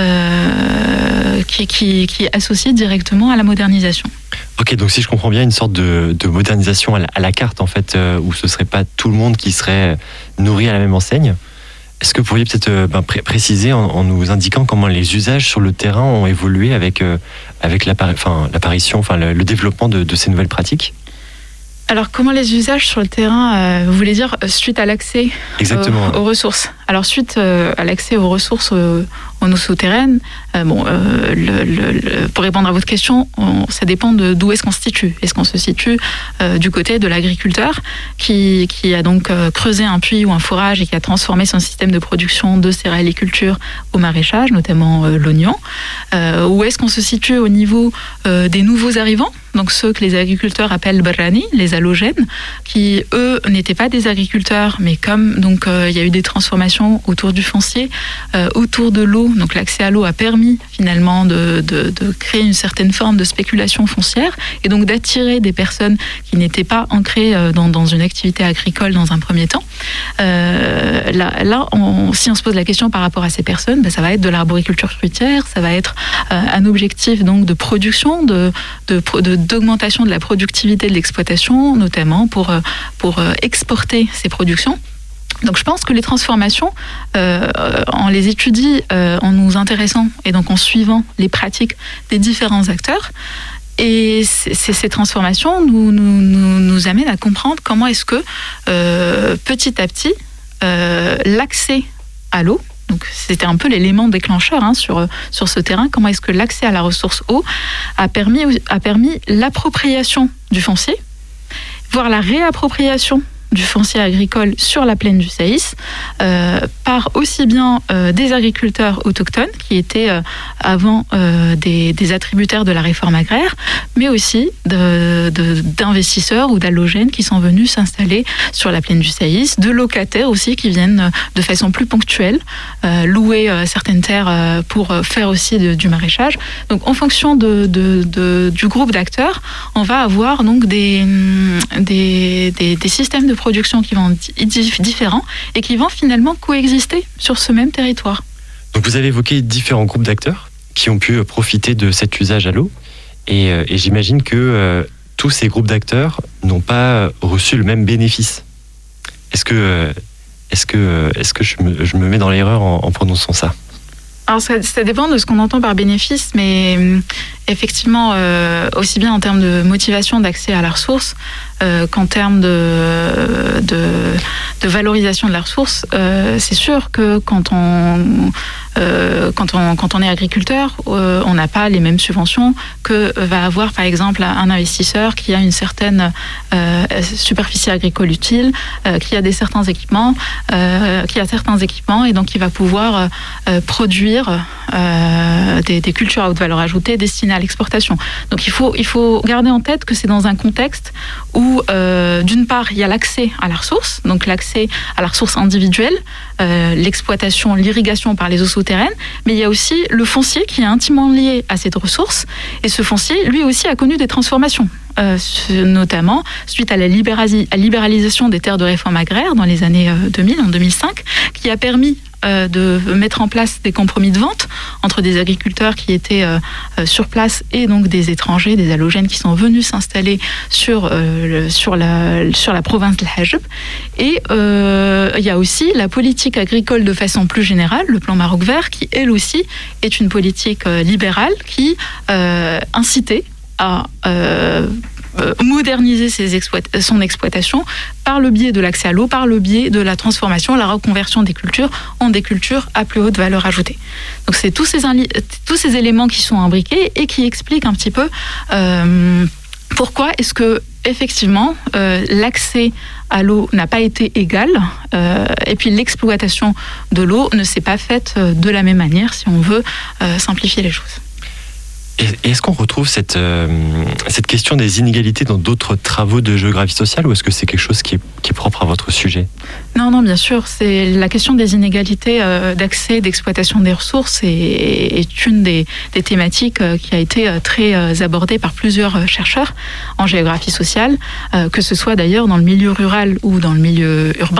euh, qui, qui, qui est associé directement à la modernisation. Ok, donc si je comprends bien, une sorte de, de modernisation à la, à la carte, en fait, euh, où ce ne serait pas tout le monde qui serait nourri à la même enseigne. Est-ce que vous pourriez peut-être euh, ben, pré- préciser en, en nous indiquant comment les usages sur le terrain ont évolué avec, euh, avec l'appari- enfin, l'apparition, enfin, le, le développement de, de ces nouvelles pratiques ? Alors, comment les usages sur le terrain, euh, vous voulez dire suite à l'accès Exactement. Euh, aux ressources ? Alors, suite euh, à l'accès aux ressources euh, en eau souterraine, euh, bon, euh, le, le, le, pour répondre à votre question, on, ça dépend de d'où est-ce qu'on se situe. Est-ce qu'on se situe euh, du côté de l'agriculteur qui, qui a donc euh, creusé un puits ou un fourrage et qui a transformé son système de production de céréaliculture au maraîchage, notamment euh, l'oignon, euh, ou est-ce qu'on se situe au niveau euh, des nouveaux arrivants, donc ceux que les agriculteurs appellent barrani, les halogènes, qui eux n'étaient pas des agriculteurs, mais comme donc euh, il y a eu des transformations autour du foncier, euh, autour de l'eau, donc l'accès à l'eau a permis finalement de, de, de créer une certaine forme de spéculation foncière et donc d'attirer des personnes qui n'étaient pas ancrées euh, dans, dans une activité agricole dans un premier temps. Euh, là, là on, si on se pose la question par rapport à ces personnes, ben, ça va être de l'arboriculture fruitière, ça va être euh, un objectif donc de production, de, de, de d'augmentation de la productivité de l'exploitation, notamment pour, pour exporter ces productions. Donc je pense que les transformations, euh, on les étudie euh, en nous intéressant et donc en suivant les pratiques des différents acteurs, Et c- c- ces transformations nous, nous, nous, nous amènent à comprendre comment est-ce que euh, petit à petit euh, l'accès à l'eau, donc c'était un peu l'élément déclencheur hein, sur, sur ce terrain, comment est-ce que l'accès à la ressource eau a permis, a permis l'appropriation du foncier, voire la réappropriation du foncier agricole sur la plaine du Saïs euh, par aussi bien euh, des agriculteurs autochtones qui étaient euh, avant euh, des, des attributaires de la réforme agraire, mais aussi de, de, d'investisseurs ou d'allogènes qui sont venus s'installer sur la plaine du Saïs, de locataires aussi qui viennent de façon plus ponctuelle euh, louer euh, certaines terres euh, pour faire aussi de, du maraîchage. Donc en fonction de, de, de, du groupe d'acteurs, on va avoir donc des, des, des, des systèmes de production qui vont être différents et qui vont finalement coexister sur ce même territoire. Donc vous avez évoqué différents groupes d'acteurs qui ont pu profiter de cet usage à l'eau et, euh, et j'imagine que euh, tous ces groupes d'acteurs n'ont pas reçu le même bénéfice. Est-ce que, euh, est-ce que, est-ce que je me, je me mets dans l'erreur en, en prononçant ça ? Alors ça, ça dépend de ce qu'on entend par bénéfice, mais effectivement, euh, aussi bien en termes de motivation d'accès à la ressource euh, qu'en termes de, de, de valorisation de la ressource, euh, c'est sûr que quand on, euh, quand on, quand on est agriculteur, euh, on n'a pas les mêmes subventions que va avoir par exemple un investisseur qui a une certaine euh, superficie agricole utile, euh, qui a des certains équipements, euh, qui a certains équipements et donc qui va pouvoir euh, produire Euh, des, des cultures à haute valeur ajoutée destinées à l'exportation. Donc il faut, il faut garder en tête que c'est dans un contexte où euh, d'une part il y a l'accès à la ressource, donc l'accès à la ressource individuelle, euh, l'exploitation, l'irrigation par les eaux souterraines, mais il y a aussi le foncier qui est intimement lié à cette ressource et ce foncier lui aussi a connu des transformations. Euh, notamment suite à la libérasi- à libéralisation des terres de réforme agraire dans les années euh, deux mille, en deux mille cinq, qui a permis euh, de mettre en place des compromis de vente entre des agriculteurs qui étaient euh, euh, sur place et donc des étrangers, des allogènes qui sont venus s'installer sur, euh, le, sur, la, sur la province de l'Hajb. Et euh, il y a aussi la politique agricole de façon plus générale, le plan Maroc vert, qui elle aussi est une politique euh, libérale qui euh, incitait à euh, euh, moderniser ses exploit- son exploitation par le biais de l'accès à l'eau, par le biais de la transformation, la reconversion des cultures en des cultures à plus haute valeur ajoutée. Donc c'est tous ces, inli- tous ces éléments qui sont imbriqués et qui expliquent un petit peu euh, pourquoi est-ce que effectivement euh, l'accès à l'eau n'a pas été égal euh, et puis l'exploitation de l'eau ne s'est pas faite de la même manière si on veut euh, simplifier les choses. Et est-ce qu'on retrouve cette, euh, cette question des inégalités dans d'autres travaux de géographie sociale ou est-ce que c'est quelque chose qui est, qui est propre à votre sujet ? Non, non, bien sûr. C'est la question des inégalités euh, d'accès, d'exploitation des ressources est, est une des, des thématiques euh, qui a été euh, très euh, abordée par plusieurs chercheurs en géographie sociale, euh, que ce soit d'ailleurs dans le milieu rural ou dans le milieu urbain.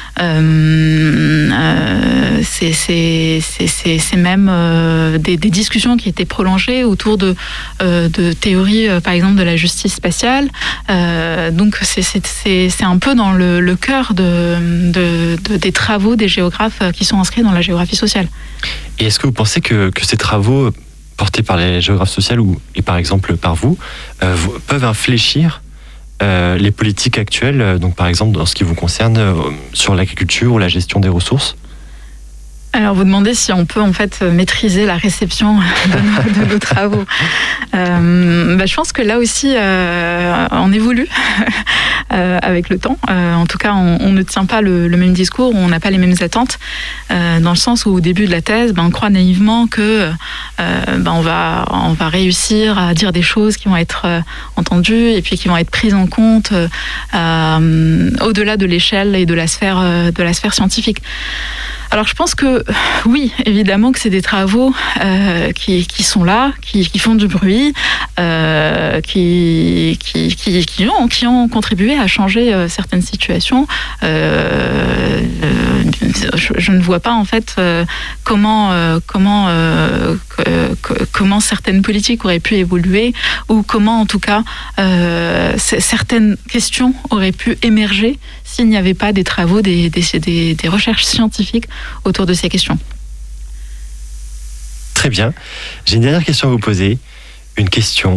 Euh, euh, c'est, c'est, c'est, c'est, c'est même euh, des, des discussions qui étaient prolongées autour de, euh, de théories, euh, par exemple, de la justice spatiale. Euh, donc, c'est, c'est, c'est, c'est un peu dans le, le cœur de, de, de, des travaux des géographes qui sont inscrits dans la géographie sociale. Et est-ce que vous pensez que, que ces travaux portés par les géographes sociales ou, et par exemple par vous, euh, vous peuvent infléchir Euh, les politiques actuelles, euh, donc par exemple dans ce qui vous concerne euh, sur l'agriculture ou la gestion des ressources ? Alors vous demandez si on peut en fait maîtriser la réception de nos, de nos travaux. Euh, bah, je pense que là aussi euh, on évolue euh, avec le temps. Euh, en tout cas, on, on ne tient pas le, le même discours, on n'a pas les mêmes attentes. Euh, dans le sens où au début de la thèse, bah, on croit naïvement que euh, bah, on va on va réussir à dire des choses qui vont être euh, entendues et puis qui vont être prises en compte euh, euh, au-delà de l'échelle et de la sphère euh, de la sphère scientifique. Alors je pense que oui, évidemment que c'est des travaux euh, qui, qui sont là, qui, qui font du bruit, euh, qui, qui, qui, qui, ont, qui ont contribué à changer euh, certaines situations. Euh, je, je ne vois pas en fait euh, comment, euh, comment, euh, que, que, comment certaines politiques auraient pu évoluer ou comment en tout cas euh, certaines questions auraient pu émerger s'il n'y avait pas des travaux, des, des, des, des recherches scientifiques autour de ces questions. Très bien. J'ai une dernière question à vous poser. Une question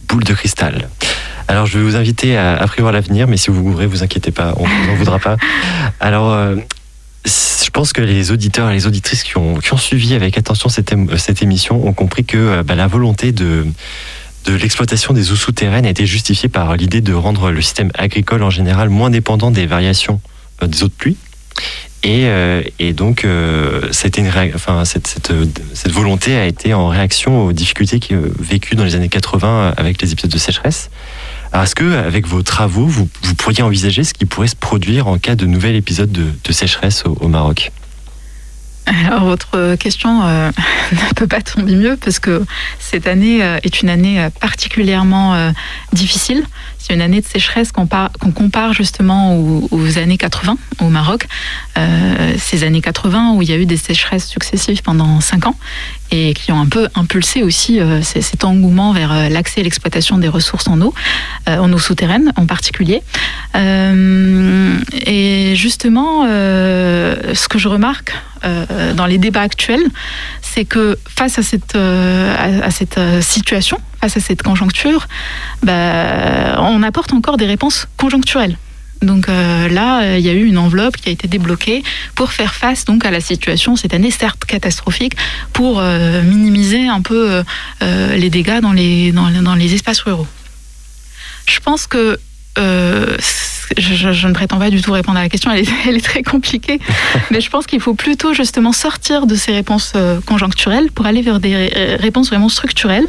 boule de cristal. Alors, je vais vous inviter à, à prévoir l'avenir, mais si vous gourez, vous inquiétez pas, on ne vous en voudra pas. Alors, euh, je pense que les auditeurs et les auditrices qui ont, qui ont suivi avec attention cette, cette émission ont compris que bah, la volonté de, de l'exploitation des eaux souterraines a été justifiée par l'idée de rendre le système agricole en général moins dépendant des variations des eaux de pluie. Et, euh, et donc, euh, c'était une réa- enfin, cette, cette, cette volonté a été en réaction aux difficultés qui, euh, vécues dans les années quatre-vingts avec les épisodes de sécheresse. Alors, est-ce que, avec vos travaux, vous, vous pourriez envisager ce qui pourrait se produire en cas de nouvel épisode de, de sécheresse au, au Maroc ? Alors, votre question euh, ne peut pas tomber mieux parce que cette année euh, est une année particulièrement euh, difficile. C'est une année de sécheresse qu'on, par, qu'on compare justement aux, aux années quatre-vingts au Maroc. Euh, ces années quatre-vingts où il y a eu des sécheresses successives pendant cinq ans et qui ont un peu impulsé aussi euh, cet engouement vers euh, l'accès et l'exploitation des ressources en eau, euh, en eau souterraine en particulier. Euh, et justement, euh, ce que je remarque euh, dans les débats actuels, c'est que face à cette, euh, à, à cette situation, face à cette conjoncture, bah, on apporte encore des réponses conjoncturelles. Donc euh, là, euh, il y a eu une enveloppe qui a été débloquée pour faire face donc à la situation cette année, certes catastrophique, pour euh, minimiser un peu euh, euh, les dégâts dans les, dans, dans les espaces ruraux. Je pense que euh, je, je, je ne prétends pas du tout répondre à la question, elle est, elle est très compliquée, mais je pense qu'il faut plutôt justement sortir de ces réponses euh, conjoncturelles pour aller vers des ré- réponses vraiment structurelles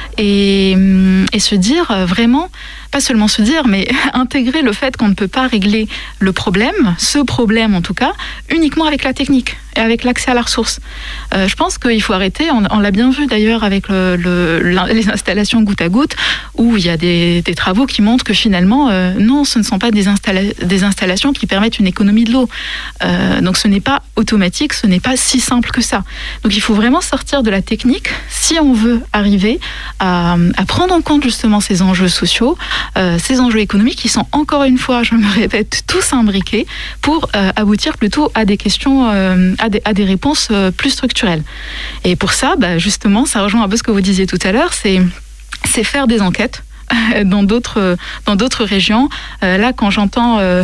et, et se dire euh, vraiment, pas seulement se dire, mais intégrer le fait qu'on ne peut pas régler le problème, ce problème en tout cas, uniquement avec la technique et avec l'accès à la ressource. Euh, je pense qu'il faut arrêter, on, on l'a bien vu d'ailleurs avec le, le, les installations goutte à goutte, où il y a des, des travaux qui montrent que finalement, euh, non, ce ne sont pas des, installa- des installations qui permettent une économie de l'eau. Euh, donc ce n'est pas automatique, ce n'est pas si simple que ça. Donc il faut vraiment sortir de la technique si on veut arriver à, à prendre en compte justement ces enjeux sociaux, Euh, ces enjeux économiques qui sont encore une fois, je me répète, tous imbriqués pour euh, aboutir plutôt à des questions, euh, à, des, à des réponses euh, plus structurelles. Et pour ça, bah, justement, ça rejoint un peu ce que vous disiez tout à l'heure, c'est, c'est faire des enquêtes dans d'autres, dans d'autres régions. Euh, là, quand j'entends, euh,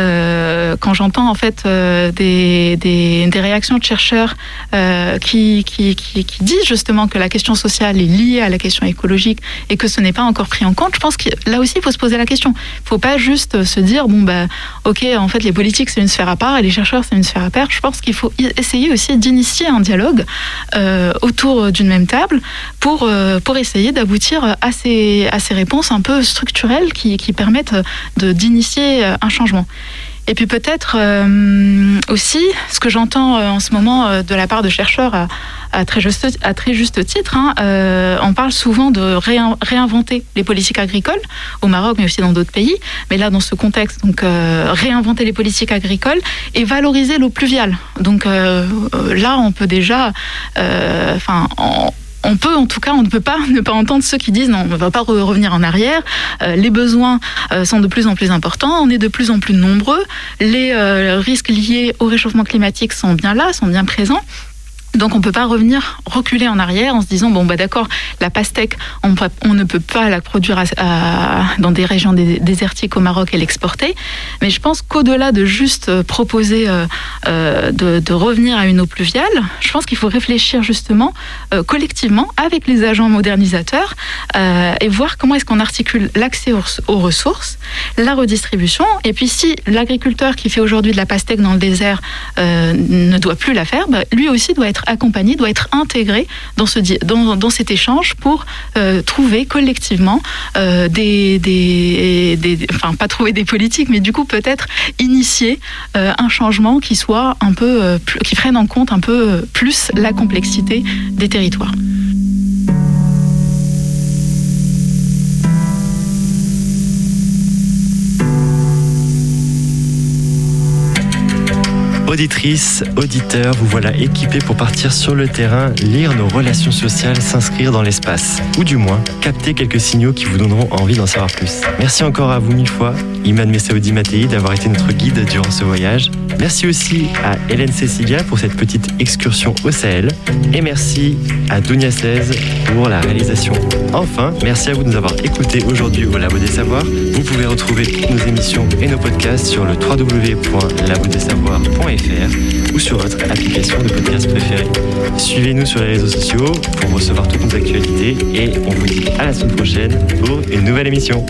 euh, quand j'entends en fait euh, des, des, des réactions de chercheurs euh, qui, qui, qui, qui disent justement que la question sociale est liée à la question écologique et que ce n'est pas encore pris en compte, je pense que là aussi il faut se poser la question. Il ne faut pas juste se dire bon bah ok, en fait les politiques c'est une sphère à part et les chercheurs c'est une sphère à part. Je pense qu'il faut essayer aussi d'initier un dialogue euh, autour d'une même table pour euh, pour essayer d'aboutir à ces à ces réponses un peu structurelles qui, qui permettent de, d'initier un changement. Et puis peut-être euh, aussi, ce que j'entends euh, en ce moment euh, de la part de chercheurs à, à, très, juste, à très juste titre, hein, euh, on parle souvent de réin, réinventer les politiques agricoles au Maroc, mais aussi dans d'autres pays. Mais là, dans ce contexte, donc euh, réinventer les politiques agricoles et valoriser l'eau pluviale. Donc euh, là, on peut déjà, enfin, euh, on peut, en tout cas, on ne peut pas ne pas entendre ceux qui disent non, on ne va pas re- revenir en arrière. Euh, les besoins euh, sont de plus en plus importants, on est de plus en plus nombreux. Les euh, risques liés au réchauffement climatique sont bien là, sont bien présents. Donc on ne peut pas revenir, reculer en arrière en se disant bon bah d'accord, la pastèque on, on ne peut pas la produire à, à, dans des régions dé, désertiques au Maroc et l'exporter, mais je pense qu'au-delà de juste proposer euh, euh, de, de revenir à une eau pluviale, je pense qu'il faut réfléchir justement euh, collectivement avec les agents modernisateurs euh, et voir comment est-ce qu'on articule l'accès aux, aux ressources, la redistribution, et puis si l'agriculteur qui fait aujourd'hui de la pastèque dans le désert euh, ne doit plus la faire, bah, lui aussi doit être accompagné, doit être intégré dans, ce, dans, dans cet échange pour euh, trouver collectivement euh, des, des, des... Enfin, pas trouver des politiques, mais du coup peut-être initier euh, un changement qui soit un peu... Euh, qui prenne en compte un peu plus la complexité des territoires. Auditrices, auditeurs, vous voilà équipés pour partir sur le terrain, lire nos relations sociales s'inscrire dans l'espace. Ou du moins, capter quelques signaux qui vous donneront envie d'en savoir plus. Merci encore à vous mille fois, Iman Messaoudi Matei, d'avoir été notre guide durant ce voyage. Merci aussi à Hélène Cécilia pour cette petite excursion au Sahel. Et merci à Dounia seize pour la réalisation. Enfin, merci à vous de nous avoir écoutés aujourd'hui au Labo des Savoirs. Vous pouvez retrouver toutes nos émissions et nos podcasts sur le w w w point labo des savoirs point f r ou sur votre application de podcast préférée. Suivez-nous sur les réseaux sociaux pour recevoir toutes nos actualités et on vous dit à la semaine prochaine pour une nouvelle émission.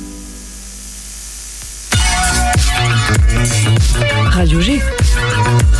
Radio G.